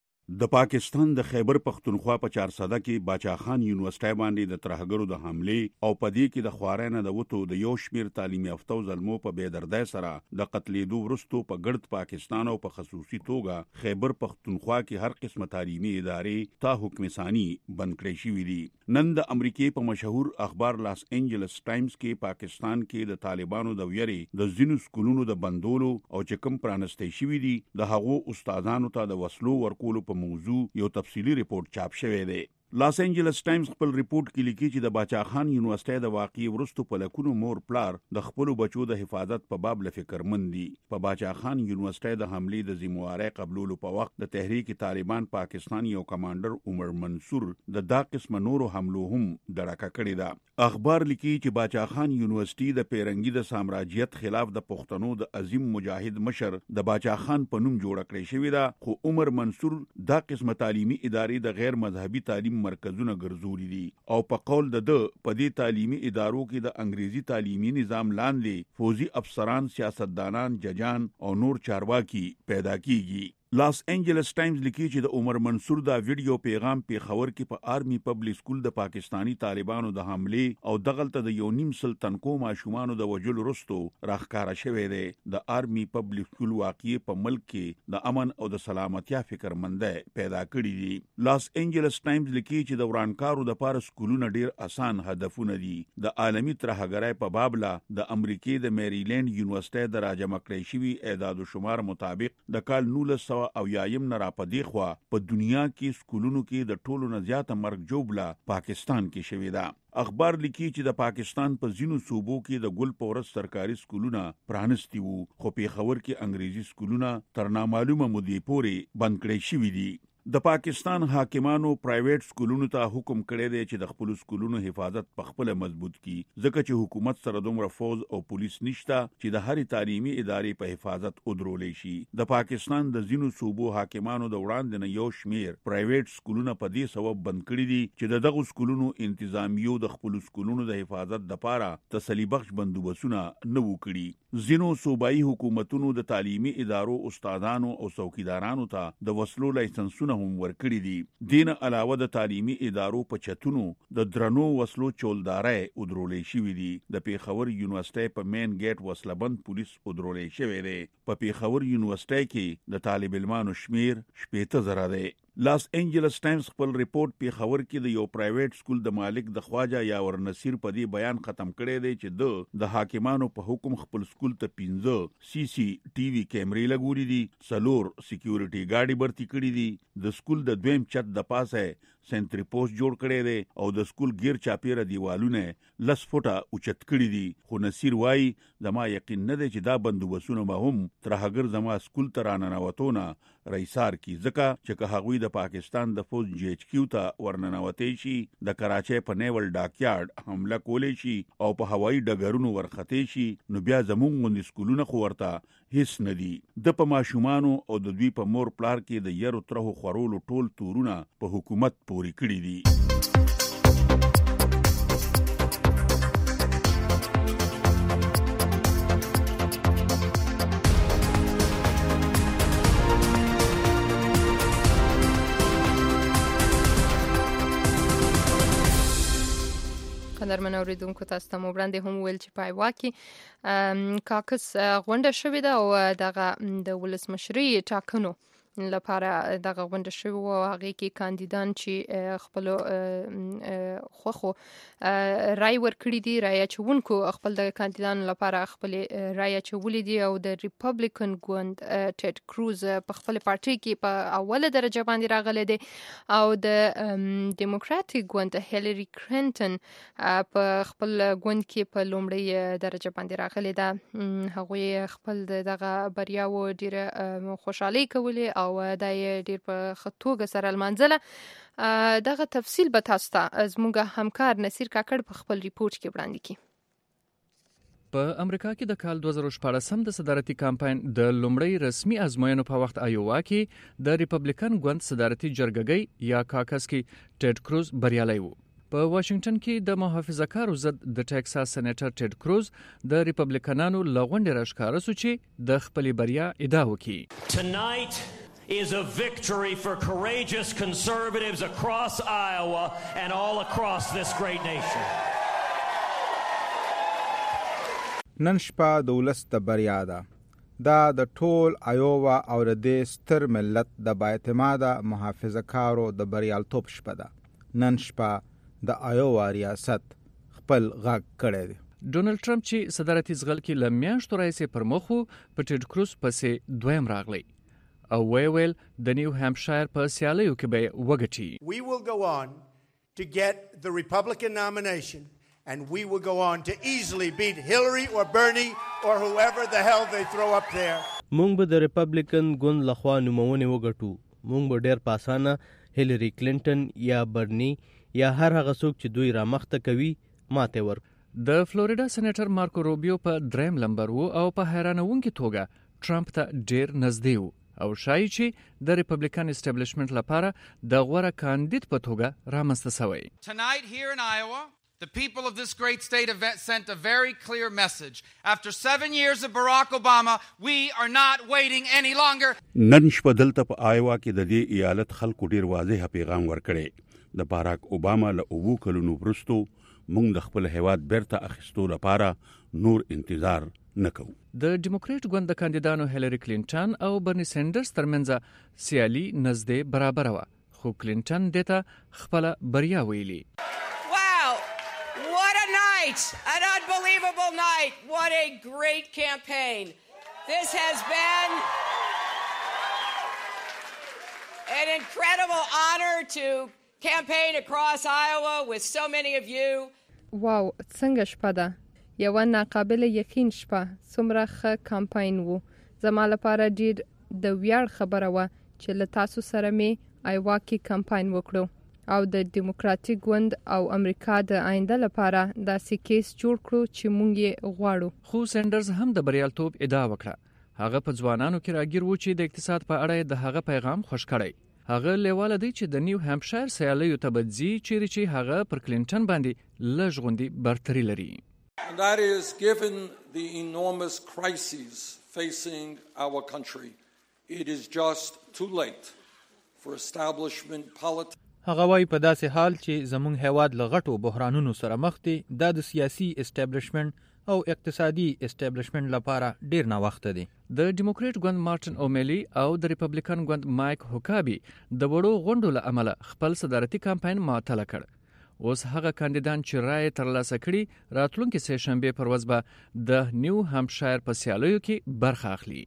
د پاکستان د خیبر پختونخوا په چارسده کې باچا خان یونیورسيټي باندې د ترهګرو د حمله او په دې کې د خوارانه د وټو د یو شمیر تعلیمي یافتو زلمو په بېدردۍ سره د قتلېدو وروسته په ګرد پاکستان او په خصوصي توګه خیبر پختونخوا کې هر قسمه تعلیمي ادارې تا حکم ثانی بند کړې شوې دي. نن د امریکای په مشهور اخبار لاس انجلس ټایمز کې پاکستان کې د طالبانو د ویري د ځینو سکولونو د بندولو او چې کوم پرانستې شوې دي د هغو استادانو ته د وسلو ورکولو په موضوع یو تفصیلی ریپورت چاپ شوی دی. لاس انجلس ټایمز خپل ریپورت کې لیکي چې د باچا خان یونیورسيټي د واقعي ورستو په لکونو مور پلار د خپل بچو د حفاظت په باب له فکرمند دي. په باچا خان یونیورسيټي د حمله د ذمہواری قبولولو په وخت د تحریک طالبان پاکستان یو کمانډر عمر منصور د دا قسم نورو حملو هم دړکه کړې ده. اخبار لیکي چې باچا خان یونیورسيټي د پیرنګي د سامراجیت خلاف د پښتنو د عظیم مجاهد مشر د باچا خان په نوم جوړ کړی شوی ده، خو عمر منصور دا قسم تعلیمي ادارې د غیر مذهبي تعلیم مرکزونه ګرځولي دي او په قول د د په دې تعلیمي ادارو کې د انګریزي تعلیمي نظام لاندې فوزي افسران، سیاستدانان، ججان او نور چارواکي پیدا کیږي. لاس انجلس ټایمز لیکي چې د عمر منصور دا ویډیو پیغام په خبر کې په آرمي پبلک سکول د پاکستانی طالبانو د حمله او دغلت د یو نیم سل تنکو ماشومان د وجل رستو راخکاره شوی دی. د آرمي پبلک سکول واقعي په ملک کې د امن او د سلامتیا فکرمنده پیدا کړی دي. لاس انجلس ټایمز لیکي چې د ورانکارو د پاره سکولونه ډیر اسان هدفونه دي. د عالمی ترهګرۍ په بابله د امریکای د میریلند یونیورسيټي د راجمع کړی شوی اعداد و شمار مطابق د کال نولس او یایم نه را پدې خوا په دنیا کې سکولونو کې د ټولو نه زیاته مرګ جوړه پاکستان کې شوې ده. اخبار لیکي چې د پاکستان په ځینو صوبو کې د ګل پورس سرکاري سکولونه پرانستی وو، خو په خبر کې انګریزي سکولونه تر نامعلومه مودې پورې بند کړی شوي دي. د پاکستان حاکمانو پرایویټ سکولونو ته حکم کړی دی چې د خپل سکولونو حفاظت په خپل مضبوط کړي، ځکه چې حکومت سره دومره فوج او پولیس نشته چې د هرې تعلیمي ادارې په حفاظت ودرولې شي. د پاکستان د ځینو صوبو حاکمانو د وړاندې نه یو شمیر پرایویټ سکولونه په دې سبب بند کړي دي چې د دغه سکولونو انتظامیو د خپل سکولونو د حفاظت لپاره تسلی بخش بندوبستونه نه وکړي. ځینو صوبایي حکومتونو د تعلیمي ادارو استادانو او څوکیدارانو ته د وسلو لایسنسونه هم ورکړي دي. دین علاوه د تعلیمي ادارو په چتونو د درنو وسلو چولداري ودرولې شوې دي. د پیښور یونیورسيټي په مین گیټ وسلبند پولیس ودرولې شوی دی. په پیښور یونیورسيټي کې د طالب علمانو شمیر شپږ زره دی. لاس انجلس ټایمز خپل ریپورت په خبر کې د یو پرایویټ سکول د مالک د خواجه یاور نصیر په دې بیان ختم کړی دی چې د د حاکمانو په حکم خپل سکول ته پنځه سی سی ټي وي کیمرې لګولې دي، څلور سکیورټي ګاډي برتي کړي دي، د سکول د دویم چت د پاسه سنټری پوسټ جوړ کړی دی او د سکول غیر چاپیره دیوالونه لس فوټه اوچت کړي دي. خو نصیر وایي زما یقین نه دی چې دا بندوبستونه به هم ترهګر زما سکول ته راننوتونه رئیسار کی، ځکه چې که هغوی د پاکستان د فوج جی ایچ کیو ته ورننوتی شي، د کراچۍ په نیول ډاکیارډ حمله کولی شي او په هوایي ډګرونو ورختی شي، نو بیا زموږ غوندې سکولونه خو ورته هیڅ نه دي. د په ماشومانو او د دوی په مور پلار کې د یرو ترهو خورولو ټول تورونه په حکومت پورې کړي دي. قدرمن اوریدونکو تاسو ته مو وړاندې هم ویل چې په ایوا کې کاکس غونډه شوې ده او دغه د ولسمشري ټاکنو لپاره دغه غونډه شوې وه او هغې کې کاندیدان چې خپلو خوښو رای ورکړي دي، رای اچوونکو خپل د کاندیدانو لپاره خپلې رای اچولې دي او د ریپبلیکن ګوند ټیډ کروز په خپل پارټۍ کې په اوله درجه باندې راغلی دی او د ډیموکراتیک ګوند هیلری کلینټن په خپل ګوند کې په لومړۍ درجه باندې راغلی ده. هغوی خپل دغه بریاوو ډېره خوشحالي کولې او او د ډیر په خطوګه سره لمانځله. دغه تفصیل به تاسو ته زموږ همکار نصیر کاکړ په خپل ریپورت کې وړاندې کړي. په امریکا کې د کال دوه زره شپاړسم د صدارتي کمپاین د لومړی رسمي ازموینو په وخت ایووا کې د ریپبلیکن ګوند صدارتي جرګګۍ یا کاکس کې ټیډ کروز بریالی وو. په واشنگټن کې د محافظه‌کارو ضد د ټکساس سېنیټر ټیډ کروز د ریپبلیکنانو لغونډې راښکاره سو چې د خپلې بریا ادعا وکړي. Tonight is a victory for courageous conservatives across Iowa and all across this great nation. نن شپه د ولس د بریا ده. دا د ټول ایووا او د دې ستر ملت د بااعتماده محافظه‌کارو د بریالیتوب شپه ده. نن شپه د ایووا ریاست خپل غږ کړی دی. ډونالد ټرمپ چې صدارتي ځغل کې له میاشتو راهیسې پر مخ و په ټیډ کروز پسې دویم راغلی او ویې ویل د نیو هامپشایر په سیالیو کې به یې وګټي. We will go on to get the Republican nomination and we will go on to easily beat Hillary or Bernie or whoever the hell they throw up there. مونږ به د ریپبلیکن ګوند لخوا نومونه وګټو. مونږ به ډېر پاسانه هیلری کلینټن یا برنی یا هر هغه څوک چې دوی را مخته کوي ماته ور. د فلوریدا سېنیټر مارکو روبیو په دریم لمبر وو او په حیرانونکې توګه ټرمپ ته ډېر نږدې وو او شایي چې د ریپبلیکن اسټابلیشمنت لپاره د غوره کاندید په توګه رامنځته شوی. Tonight here in Iowa, the people of this great state have sent a very clear message. After seven years of Barack Obama, we are not waiting any longer. نن شپه دلته په آیوا کې د دې ایالت خلکو ډیر واضح پیغام ورکړی. د باراک اوباما له اوو کلونو وروسته موږ د خپل هیواد بیرته اخیستو لپاره نور انتظار نه کوو. د ډیموکریټ ګوند د کاندیدانو هیلری کلینټن او برنی سینډرز ترمنځ سیالي نږدې برابر وه خو کلینټن دې ته خپله بریا ویلي. An unbelievable night. What a great campaign. This has been an incredible honor to campaign across Iowa with so many of you. واو څنګه شپه ده. یوه ناقابل یقین شپه. څومره ښه کمپاین وو. زما لپاره ډېر د ویاړ خبره وه چې له تاسو سره مې ایوا کې کمپاین وکړو او د دیموکراتیک ګوند او امریکا د آینده لپاره داسې کیس جوړ کړو چې موږ یې غواړو. خو سینډرز هم د بریالیتوب ادعا وکړه. هغه په ځوانانو کې راګیر و چې د اقتصاد په اړه د هغه پیغام خوش کړی. هغه لیواله دی چې د نیو هامپشایر سیالیو ته به ځي چیرې چې هغه پر کلینټن باندې لږ غوندې برتري لري. And that is given the enormous crises facing our country, it is just too late for establishment politics. هغه وایي په داسې حال چې زموږ هیواد له غټو بحرانونو سره مخ دی دا د سیاسي اسټابلیشمنت او اقتصادي اسټابلیشمنت لپاره ډیر ناوخته دی. د ډیموکریټ ګوند مارټن اومیلی او د ریپبلیکن ګوند مایک هوکابي د وړو غونډو له امله خپل صدارتي کمپاین معطله کړ. اوس هغه کاندیدان چې رای ترلاسه کړي راتلونکي سه شنبه پر ورځ به د نیو هامپشایر په سیالیو کې برخه اخلي.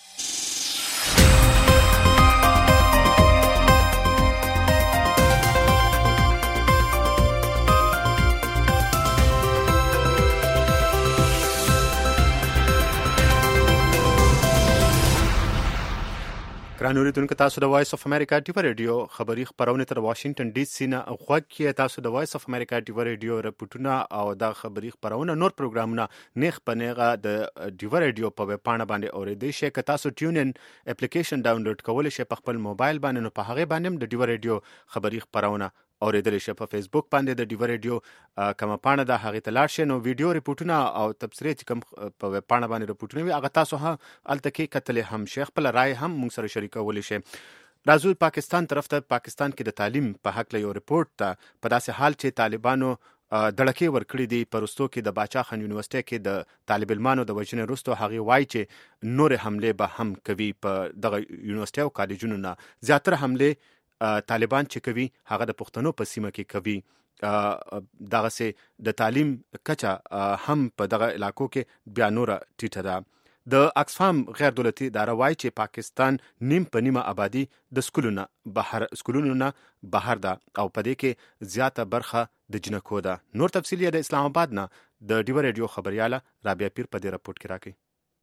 ګران اوریدونکو تاسو د وایس اف امریکا ټیوی ریډیو خبری خبرونه تر واشنگټن ډي سي نه غوږ کې تاسو د وایس اف امریکا ټیوی ریډیو رپورټونه او د خبری خبرونه نور پروګرامونه نیخ پنهغه د ټیوی ریډیو په ویب پاڼه باندې اوریدئ شئ که تاسو ټیون ان اپلیکیشن ډاونلوډ کولای شئ په خپل موبایل باندې نو په هغه باندې د ټیوی ریډیو خبری خبرونه اوریدل شئ. په فیسبوک باندې د ټیوی ریډیو کومه پاڼه د هغه تلار شئ نو ویډیو رپورټونه او تبصرې چې کوم په ویب پاڼه باندې رپورټونه وي هغه تاسو هم الته کې کتل هم شیخ خپل رائے هم موږ سره شریکول شئ. راځو پاکستان طرف ته. پاکستان کې د تعلیم په حق له یو رپورت ته په داسې حال چې طالبانو دړکې ورکړي دي پرستو کې د باچا خان یونیورسيټي کې د طالب علمانو د وجنې وروسته هغه وایي چې نور حمله به هم کوي په دغه یونیورسيټي او کالجونو نه. زیاتره حمله طالبان چې کوي هغه د پښتنو په سیمه کې کوي. دغه سه د تعلیم کچه هم په دغه علاقو کې بیا نور ټیټه ده. د اکسفام غیر دولتي اداره وایي چې پاکستان نیم په نیمه آبادی د سکولونو بهر سکولونو نه بهر ده او په دې کې زیاته برخه د جنکو ده. نور تفصیل د اسلام آباد نه د ډیو ریډیو خبرياله رابعه پیر په دې راپورټ کې راکړي.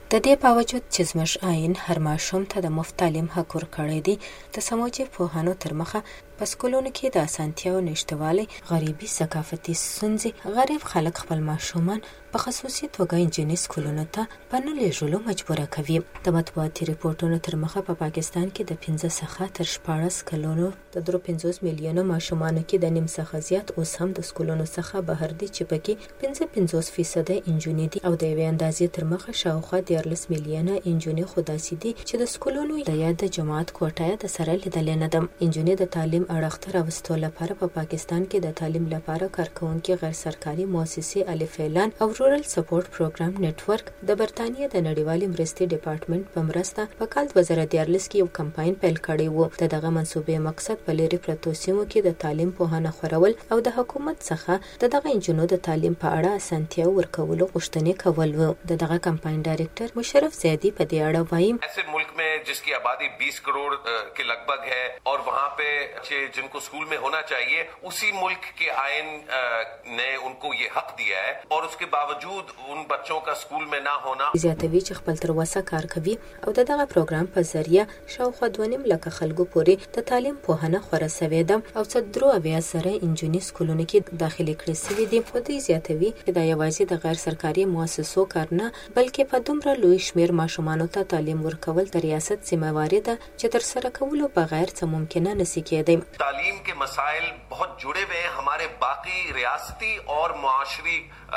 د دې باوجود چې زموږ آئین هر ماشوم ته د مفت تعلیم حق ورکړی دی، د سماجي پوهانو تر مخه په سکولونو کې د اسانتیاو نشتوالی، غریبي، ثقافتي ستونزې، غریب خلک خپل ماشومان په خصوصي توګه انجینري سکولونو ته په نه لیږلو مجبوره کوي. د مطبوعاتي ریپورټونو تر مخه په پاکستان کې د پنځه څخه تر شپاړس کلونو د درې پنځوس میلیونو ماشومانو کې د نیم څخه زیات اوس هم د سکولونو څخه بهر دي، چې پکې پنځه پنځوس فیصده انجونې دي، او د یوې اندازې تر مخه شاوخوا دیارلس میلیونه انجونې خو داسې دي چې د سکولونو د یا د جماعت کوټه یې د سره لیدلې نه ده. انجونې د تعلیم اړخ ته راوستو لپاره په پاکستان کې د تعلیم لپاره کارکونکي غیر سرکاري مؤسسې الف اعلان او رورل سپورټ پروګرام نتورک د برتانیې د نړیوالې مرستې ډپارټمنټ په مرسته په کال دوه زره دیارلس کې یو کمپاین پیل کړی و. د دغه منصوبې مقصد په لرې پرتو سیمو کې د تعلیم پوهنه خورول او د حکومت څخه د دغه انجونو د تعلیم په اړه اسانتیا ورکولو غوښتنې کول و. د دغه کمپاین ډایرکټر مشرف زیدی په دې اړه وایي: ایسے ملک میں جس کی آبادی بیس کروڑ کے لگ بھگ ہے اور وہاں پہ جن کو اسکول میں ہونا چاہیے اسی ملک کے آئین نے ان کو یہ حق دیا ہے اور اس کے باوجود ان بچوں کا اسکول میں نہ ہونا. زیاتوي چې خپل تر وسه کار کوي او د دغه پروګرام په ذریعہ شاوخوا دوه نیم لکه خلکو پورې د تعلیم پوهنه خوره سوې ده او څه درو اویا سره انجونی سکولونو کې داخلي کړي سوي دي. په دې زیاتوي چې دا یوازې د غیر سرکاري مؤسسو کار نه بلکې په دومره لوی شمیر ماشومانو ته تعلیم ورکول د ریاست ذمہواری ده چې تر سره کولو بغیر څه ممکنه نشي کېدی. تعلیم کے مسائل بہت جڑے ہوئے ہیں ہمارے باقی ریاستی اور معاشری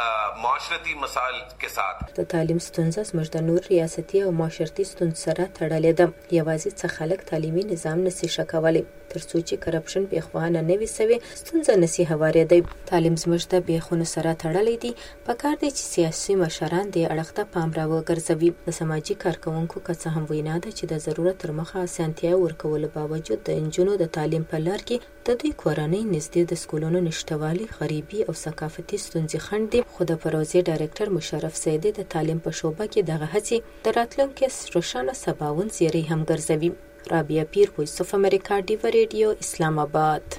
معاشرتی مسائل کے ساتھ. د تعلیم ستونزه زموږ د نور ریاستي او معاشرتي ستونزو سره تړلې ده. یوازې څه خلک تعلیمي نظام نشي ښه کولی ترڅو چې کرپشن بېخوانه نه وي سوی ستونزه نشي هوارېدی. تعلیم زموږ د بېخونو سره تړلی دی. پکار دی چې سیاسي مشران دې اړخ ته پام راوګرځوي. د سماجي کارکوونکو که څه هم وینا ده چې د ضرورت تر مخه اسانتیا ورکولو باوجود د انجونو د تعلیم په لار کې د دوی کورنۍ نږدې د سکولونو نشتوالي، غریبي او ثقافتي ستونزې خنډ دي. خو د پروژې ډایرکټر مشرف زیدی د تعلیم په شعبه کې دغه هڅې د راتلونکي روښانه سباوون زیری هم ګرځوي. رابعه پیر، وایس اف امریکا، ډیو ریډیو، اسلام آباد.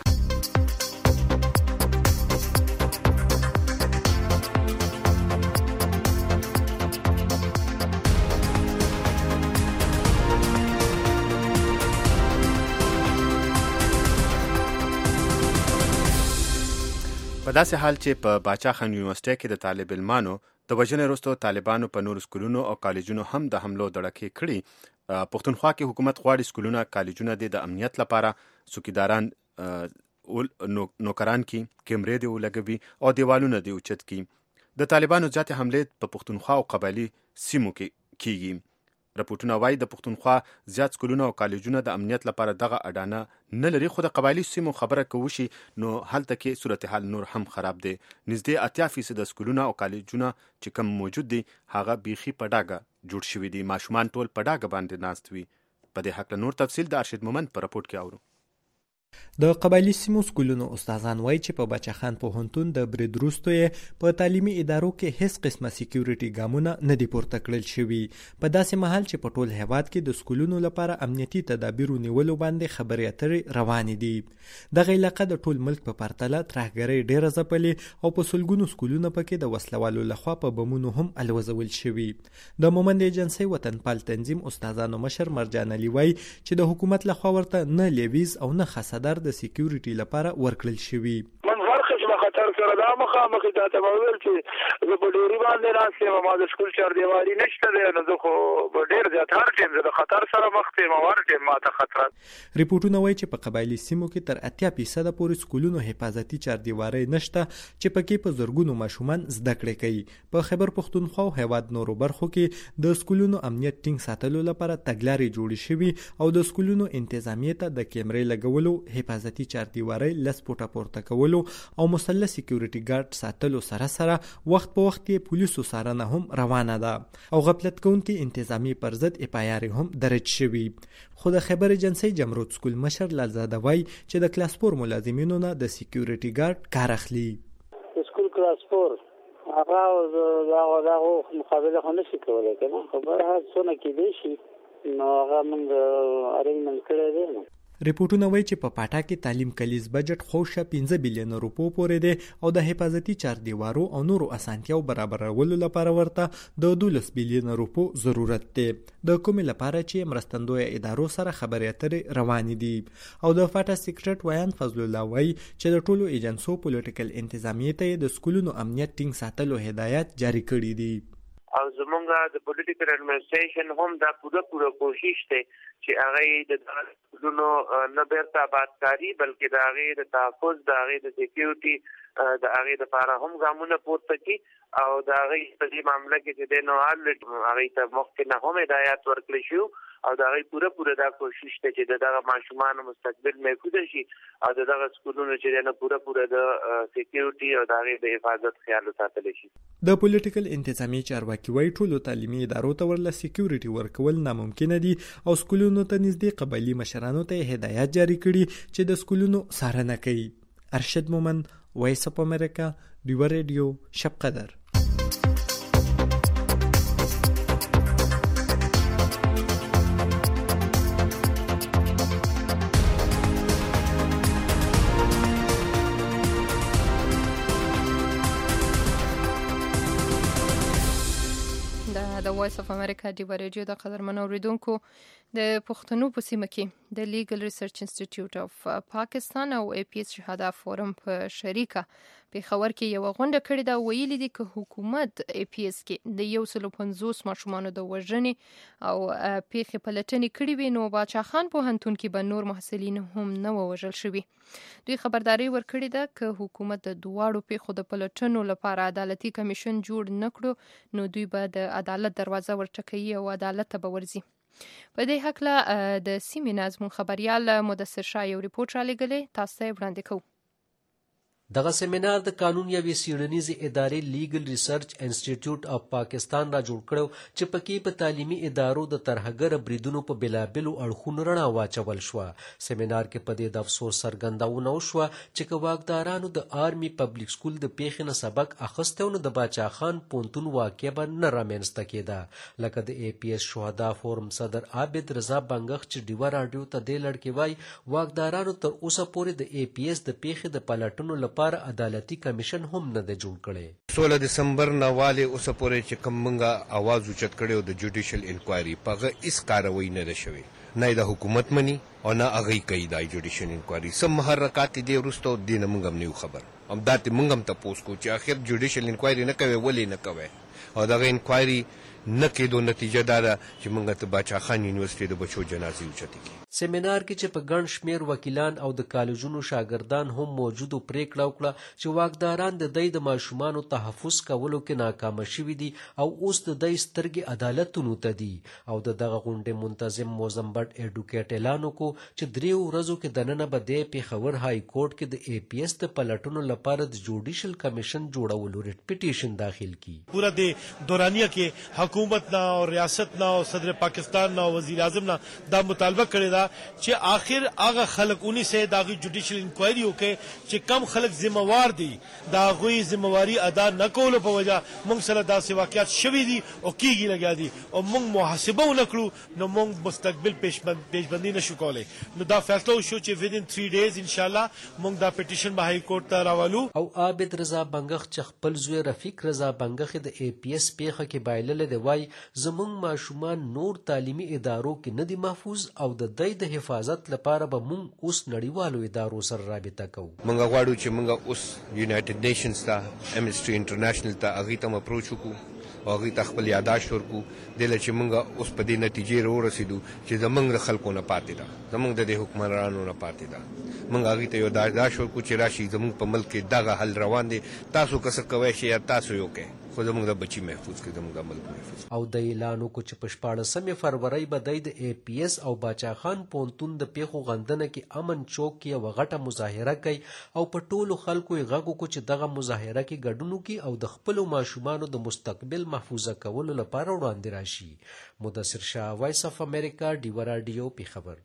په داسې حال چې په باچا خان یونیورسيټي کې د طالب علمانو د وژنې وروسته طالبانو په نورو سکولونو او کالجونو هم د حملو دړکې کړي، پښتونخوا کې حکومت غواړي سکولونه کالجونه د امنیت لپاره څوکیداران نوکران کی کیمرې دی ولګوي او دیوالونه دی اوچت کی. د طالبانو ذات حمله په پښتونخوا او قبایلی سیمو کې کیږي. رپورټونه وایي د پښتونخوا زیات سکولونه او کالجونه د امنیت لپاره دغه اډانه نه لري، خو د قبایلی سیمو خبره کوي نو هلته کې صورتحال نور هم خراب دی. نږدې اتیا فیصد سکولونه او کالجونه چې کم موجود دي هغه بیخي په ډاګه جوړ شوي دي. ماشومان ټول په ډاګه باندې ناست وي. په دې حق نور تفصیل د ارشد مومند په رپورټ کې اورو. د قبایلی سیمو سکولونو استادان وایي چې په بچه خان پوهنتون د برید وروسته یې په تعلیمي ادارو کې هیڅ قسمه سکیورټي ګامونه نه دي پورته کړل شوي، په داسې مهال چې په ټول هیواد کې د سکولونو لپاره امنیتي تدابیرو نیولو باندې خبرې اترې روانې دي. دغه علاقه د ټول ملک په پرتله ترهګرۍ ډېره ځپلې او په سلګونو سکولونه پکې د وسلوالو لخوا په بمونو هم الوزول شوي. د مومند ایجنسۍ وطنپال تنظیم استادانو مشر مرجان علي وایي چې د حکومت لخوا ورته نه لیویز او نه خسد در د سکیورټي لپاره ورکړل شوی. من هر قسمه خطر سره دا مخامخ دا ته ویل چې زه په ډیری باندې ناسم ما د سکول چار دیواری نشته دی نو زه خو ډیر زیات هر ټیم د خطر سره مخ ته مور ټیم ما ته خطر. ریپورتونه وایي چې په قبایلی سیمو کې تر اتیا فیصد پورې سکولونو حفاظتي چار دیواری نشته چې پکې په زرګونو ماشومان زده کړې کوي. په خیبر پښتونخوا او هیواد نورو برخو کې د سکولونو امنیت ټینګ ساتلو لپاره تګلارې جوړې شوي او د سکولونو انتظامیه ته د کیمرې لګولو، حفاظتي چارتیواری لس پورته پورته کولو او مسلح سکیورټي ګارد ساتلو سره سره وخت په وخت کې پولیسو څارنه هم روانه ده او غفلت کوونکي انتظامی پر ضد اف آی آر هم درج شوي. خو د خیبر ایجنسۍ جمرود سکول مشر لالزاده وایي چې د کلاس فور ملازمینو نه د سکیورټي ګارد کار اخلي. سکول کلاس فور هغه دغه دغه مقابله خو نشي کولی که نه، خو به هر څونه کېدی شي نو هغه موږ ارینجمنټ کړی دی. ریپورتونه وایي چې په پاټا کې تعلیم کلیز بجټ خوشه پنځه بلیون روپو پورې دی او د حفاظتي چاردیوارو او نورو اسانتیاو برابرولو لپاره ورته د دولس بلیون روپو ضرورت دی، د کومې لپاره چې مرستندویه ادارو سره خبرې اترې روانې دي. او د فاټا سیکرټ ویان فضل الله وایي چې د ټولو ایجنسو پولیټیکل انتظامیې ته د سکولونو امنیت ټینګ ساتلو هدایت جاری کړي دي. او زمونږ د پولیټیکل اډمنسټریشن هم دا پوره پوره کوشش دی چې هغه د سکولونو نه بیرته آبادکاري بلکې د هغې د تحفظ د هغې د سیکیورټي د هغې دپاره هم ګامونه پورته کړي او د هغې په دې معامله کې چې دی نو هغې ته مخکې نه هم هدایات ورکړل شي او د هغې پوره پوره دا کوشش دی چې د دغه ماشومانو مستقبل محفوظه شي او د دغه سکولونو چې دی نو پوره پوره د سیکیورټي او د هغې د حفاظت خیال وساتلی شي. د پولیټیکل انتظامیې چارواکي وایي ټولو تعلیمي ادارو ته ورله سیکیورټي ورکول ناممکنه دي او سکولونو ته نږدې قبایلي مشرانو ته هدایت جاری کړي چې د سکولونو څارنه کوي. ارشد مومن، وایس اف امریکا، ډیوه ریډیو، شب قدر. د وایس اف امریکا ډیوه ریډیو د قدرمنو اوریدونکو د پښتنو په سیمه کې د لیګل ریسرچ انسټیټیوټ اف پاکستان او ای پی ایس شهدا فورم په شریکه پېښور کې یو غونډه کړې ده. ویلي دي چې حکومت ای پی ایس کې د یو سل پنځوس ماشومانو د وژنې او پیښې پلټنې کړې وي نو باچا خان پوهنتون کې به نور محصلین هم نه وژل شوي. دوی خبرداري ورکړې ده چې حکومت د دواړو پیښو د پلټنو لپاره عدالتي کمیشن جوړ نه کړو نو دوی به د عدالت دروازه ورټکوي او عدالت ته به ورځي. په دې هکله د سیمې نظم خبريال مدثر شاه یو ریپورت را لګلې، تاسو ته وړاندې کوو. دغه سیمینار د قانون یوې څیړنیزې ادارې لیګل ریسرچ انسټیټیوټ اف پاکستان را جوړ کړو چې پکې په تعلیمي ادارو د ترهګر بریدونو په بېلابېلو اړخونو رڼا واچول شوه. سیمینار کې په دې د افسوس څرګندونه وشوه چې که واکدارانو د آرمي پبلیک سکول د پیښې نه سبق اخیستی نو د باچا خان پوهنتون واقع به نه رامنځته کېده. لکه د ای پی ایس شهدا فورم صدر عابد رضا بنګښ چې ډیوه راډیو ته دې لړکې وایي واکدارانو تر اوسه پورې د ای پی ایس د پیښې د پلټنو لپاره عدالتي کمیشن هم نه دی جوړ کړی. سوله دسمبر نه والي اوسه پورې چې کوم منګه आवाज اوچت کړو د جوډیشل انکوایري پغه هیڅ کاروایی نه ده شوې، نه د حکومت مني او نه هغه کوي د جوډیشل انکوایري. سم محرکات دي ورستو دینه منګم نه خبر ام دات منګم ته پوس کو چې اخر جوډیشل انکوایري نه کوي ولې نه کوي او دغه انکوایري نه کېدو نتیجه دا ده چې منګه ته باچا خان یونیورسيټي د بچو جنازې اوچتې کی. سیمینار کې چې په ګڼ شمیر وکیلان او د کالجونو شاګردان هم موجود او پریکړه وکړه چې واکداران د دوی د ماشومانو تحفظ کولو کې ناکام شوي دي او اوس د دوی سترګې عدالتونو ته دي. او د دغه غونډې منتظم موزمبټ ایډوکیټ اعلان وکړو چې دریو ورځو کې دننه به د پېښور های کورټ کې د ای پی ایس د پلټنو لپاره د جوډیشل کمیشن جوړولو ریټ پټیشن داخل کی. پورا د دورانیه کې حکومت نه او ریاست نه او صدر پاکستان نه او وزیر اعظم نه دا مطالبه کړی دا چې آخر هغه خلک اونې سه داغي جوډیشل انکوایري وکړي چې کم خلک ذمہوار دي دا غوي ذمہواری ادا نه کول په وجه موږ سره داسې واقعیت شوي دي او کیږي لګیا دي او موږ محاسبه ونکړو نو موږ مستقبل پیشبندي نشو کولای. نو دا فیصله وشو چې within three days ان شاء الله موږ دا پټیشن به های کورټ ته راولو. او عابد رضا بنګښ چې خپل زوی رفیق رضا بنګښ د ای پی ایس پیښه کې بایلل دی وای زمونږ ماشومان نور تعلیمي ادارو کې نه دي محفوظ او د دوی د حفاظت لپاره به مونږ اوس نړیوالو ادارو سره رابطه کوو. مونږ غواړو چې مونږ اوس یونایټډ نیشنز ته امنسټي انټرنیشنل ته هغې ته اپروچ وکړو او هغې ته خپل یاداشت ورکړو دله چې مونږ اوس په دې نتیجې راورسېدو چې زمونږ د خلکو نه پاتې ده، زمونږ د دې حکمرانانو نه پاتې ده. مونږ هغې ته یو یاداشت ورکړو چې راشي زمونږ په ملک کې دغه حل روان دی، تاسو که څه کوی شئ یا تاسو یو کوئ خو زمونږ د بچي محفوظ کړي، زمونږ د ملک محفوظ. او د اعلان وکړو چې په شپاړسمې فروری به دی د ای پی ایس او باچا خان پوهنتون د پیښو غندنه کې امن چوک کې یوه غټه مظاهره کوي او په ټولو خلکو یې غږ وکړو چې دغه مظاهره کې ګډون وکړي او د خپلو ماشومانو د مستقبل محفوظه کولو لپاره وړاندې راشي. مدثر شاه، وایس اف امریکا، ډیوه راډیو، پېښور.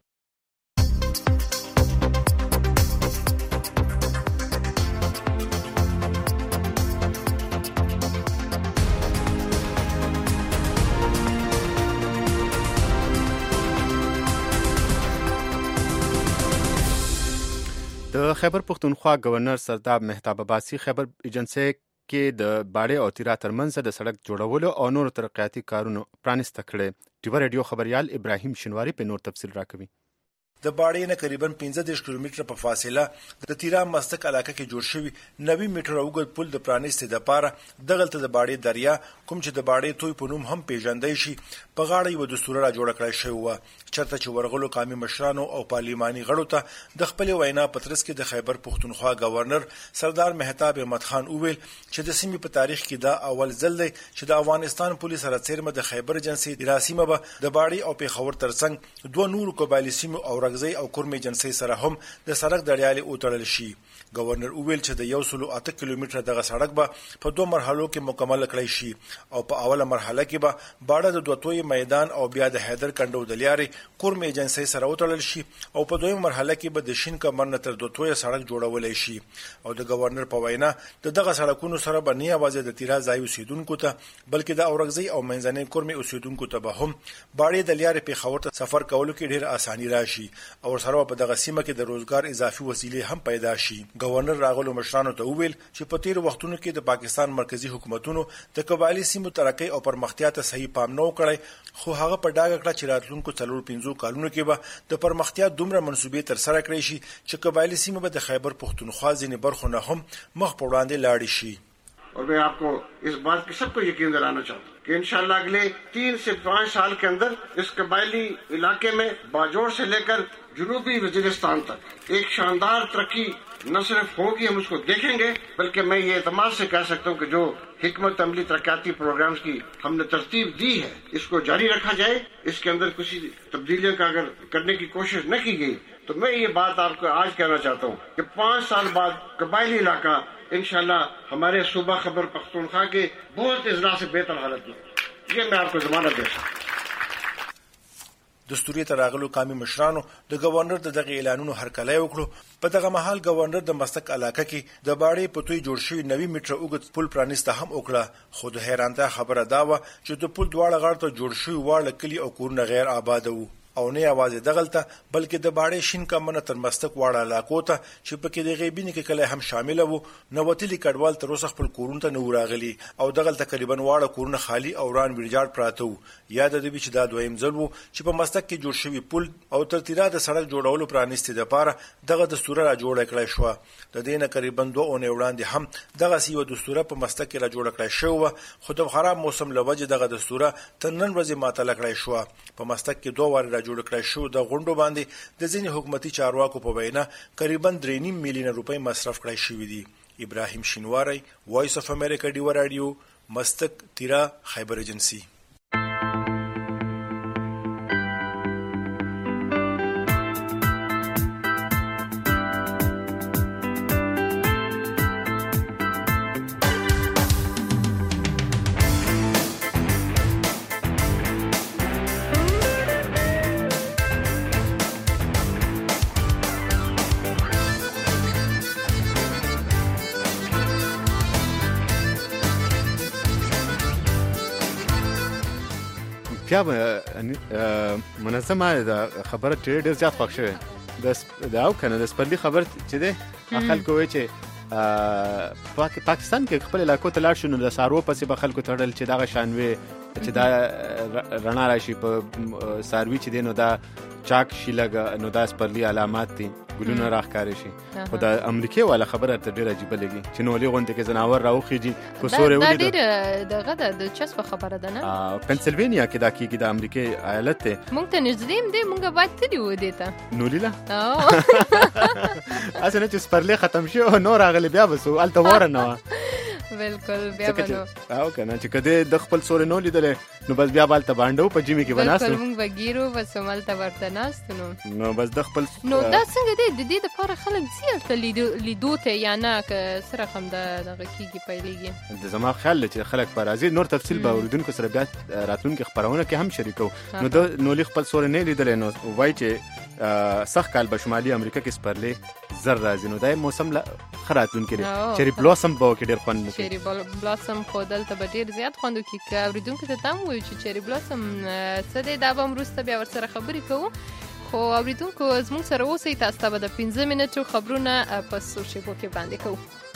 د خیبر پختونخوا گورنر سردار مهتاب عباسي خیبر ایجنسی کې د باړې او تیرا ترمنځ د سړک جوړولو او نور ترقیاتي کارونو پرانیسته کړي. ټیوه ریډیو خبريال ابراهیم شنواری په نور تفصیل راکوي. د باړې نه تقریبا پنځه دېرش کیلومتره په فاصله د تیرا مستک علاقه کې جوړ شوی نوي میټر اوږد پل د پرانیستې لپاره دغلته د باړې دریا کوم چې د باړې توی په نوم هم پیژندای شي په غاړه یو دستور را جوړ کړی شوی و چرته چې ورغلو قومي مشرانو او پارلماني غړو ته د خپل وینا پترس کې د خیبر پختونخوا گورنر سردار مهتاب احمد خان اوویل چې د سیمې په تاریخ کې دا اول ځل دی چې د افغانستان پولیس سره څیرمه د خیبر ایجنسی د راسمه به د باړې او پیښور ترڅنګ دوه نور قبایلی سیمو او رغزي او کورم ایجنسی سره هم د سړک دړیالې اوتړل شي. گورنر اوویل چې د یو سلو اته کیلومتره دغه سړک به په دوه مرحلو کې مکمل کړی شي او په اوله مرحله کې به باړه د دوتوی میدان او بیا د حیدر کندو د لیارې کورم ایجنسی سره اوتړل شي او په دویم مرحله کې به د شین کمر نه تر دوتوی سړک جوړولای شي او د گورنر په وینا د دغه سړکونو سره به نه یوازې د تیرا ځای اوسیدونکو ته بلکې د اورغزي او منځنۍ کورم اوسیدونکو ته به هم باړې د لیارې پیښور ته سفر کولو کې ډېر اساني راشي او سره په دغه سیمه کې د روزګار اضافي وسیلې هم پیدا شي. گورنر راغلو مشرانو ته وویل چې په تیر وختونو کې د پاکستان مرکزی حکومتونو د قبایلی سیمو ترقی او پرمختیا ته صحیح پام نه وکړي خو هغه په ډاګه کړه چې راتلونکو څلور پنځو کالونو کې به د پرمختیا دومره منسوبې تر سره کړی شي چې قبایلی سیمو به د خیبر پختونخوا ځینې برخو نه هم مخ په وړاندې لاړ شي. और मैं आपको इस बात की सबको यकीन दिलाना चाहता हूँ कि इंशाल्लाह अगले तीन से पाँच साल के अंदर इस कबायली इलाके में बाजोड़ से लेकर जुनूबी वजीरिस्तान तक एक शानदार तरक्की न सिर्फ होगी, हम उसको देखेंगे, बल्कि मैं ये एतमाद से कह सकता हूँ कि जो हिकमत अमली तरक्याती प्रोग्राम्स की हमने तरतीब दी है इसको जारी रखा जाए. इसके अंदर किसी तब्दीलियों का अगर करने की कोशिश न की गई तो मैं ये बात आपको आज कहना चाहता हूँ कि पाँच साल बाद कबायली इलाका इंशाल्लाह हमारे सूबा खैबर पख्तूनख्वा के बहुत इजला से बेहतर हालत में, ये मैं आपको जमानत दे सकता हूँ. دستوري تراغلو قومي مشرانو د گورنر د دغه اعلانونو هرکلی وکړو. په دغه مهال گورنر د مستک علاقه کې د باړې په توی جوړ شوی نوي میټر اوږد پل پرانیسته هم وکړه خو د حیرانتیا خبره دا وه چې د پل دواړه غاړو ته جوړ شوي واړه کلي او کورونه غیر آباده وو او نه یوازې دغلته بلکې د باړې شین کمنه تر مستک واړه علاقو ته چې پکې د غیبینې کې کلی هم شامله وو نوتلي کډوال تر اوسه خپل کورونو ته نه وراغلي او دغلته تقریبا واړه کورونه خالی او وران ویجاړ پراته وو. یاد د دې چې دا دویم ځل وو چې په مستک کې جوړ شوی پل او تر تیرا د سړک جوړولو پرانیستي لپاره دغه دستور را جوړ کړی شو. د دې نه قریبا دوه اونۍ وړاندې هم دغه یو دستور په مستک کې را جوړ کړی شو خو د خراب موسم لوجه دغه دستور تر نن ورځې ماته کړی شو. په مستک کې دوه واره را جوړ کړی شو د غونډو باندې د ځینې حکومتي چارواکو په وینا قریبا درې نیم میلیون روپۍ مصرف کړی شوی دي. ابراهیم شینواری، وایس اف امریکا ډیو رادیو، مستک، تیرا، خیبر ایجنسی. بیا منظمه د خبره ډېر ډېر زیات خوښ شوی د او کنه د سپرلي خبر چې دی خلکو وایي چې پاکستان کې خپل علاقو ته لاړ شو نو د څاروو پسې به خلکو تړل چې دغه شان وي چې دا رڼا راشي په څاروي چې دی نو دا چاک شي لږ نو دا سپرلي علامات دي ګلونه راښکاره شي. خو د امریکې والا خبره ته ډېره عجیبه لګي چې نولې غوندې کې ځناور راوخیږي کو سورې دا ډېر دغه د دلچسپه خبره ده نه. پنسلوینیا کې دا کېږي د امریکې ایالت دی. موږ ته نږدې هم دی، موږ باید تللي وو دې ته نولیله هسې نه چې سپرلی ختم شي او نور راغلی بیا به سو هلته واره نه وه بالکل بیا به نو او که نه چې که دی د خپل سورې نو لیدلی نو بس بیا به هلته بانډه و په جیمې کې به ناست بالکل موږ به ګیرو بس هملته ورته ناست نو نو بس د خپل نو دا څنګه دی د دې دپاره خلک ځي هلته لیدو ته یا نه که څه رقم د دغه کېږي پیلېږي د زما خیال دی چې خلک به راځي. نور تفصیل به اورېدونکو سره بیا راتلونکي خپرونه کې هم شریکو. نو د نولي خپل سورې نه لیدلی نو وایي چې سخت کال به شمالي امریکا کې سپرلی زر راځي نو دا موسم ښه راتلونکی دی. چیري بلاسم به وکړي ډېر خوند وکړي. چیري بلاسم خو دلته به ډېر زیات خوند وکړي. که اورېدونکو ته دا هم وایو چې چیري بلاسم څه دی دا به هم وروسته بیا ورسره خبرې کوو. خو اوریدونکو زموږ سره اوسئ، تاسو ته به د پنځه منټو خبرونه په څو شیبو کې وړاندې کوو.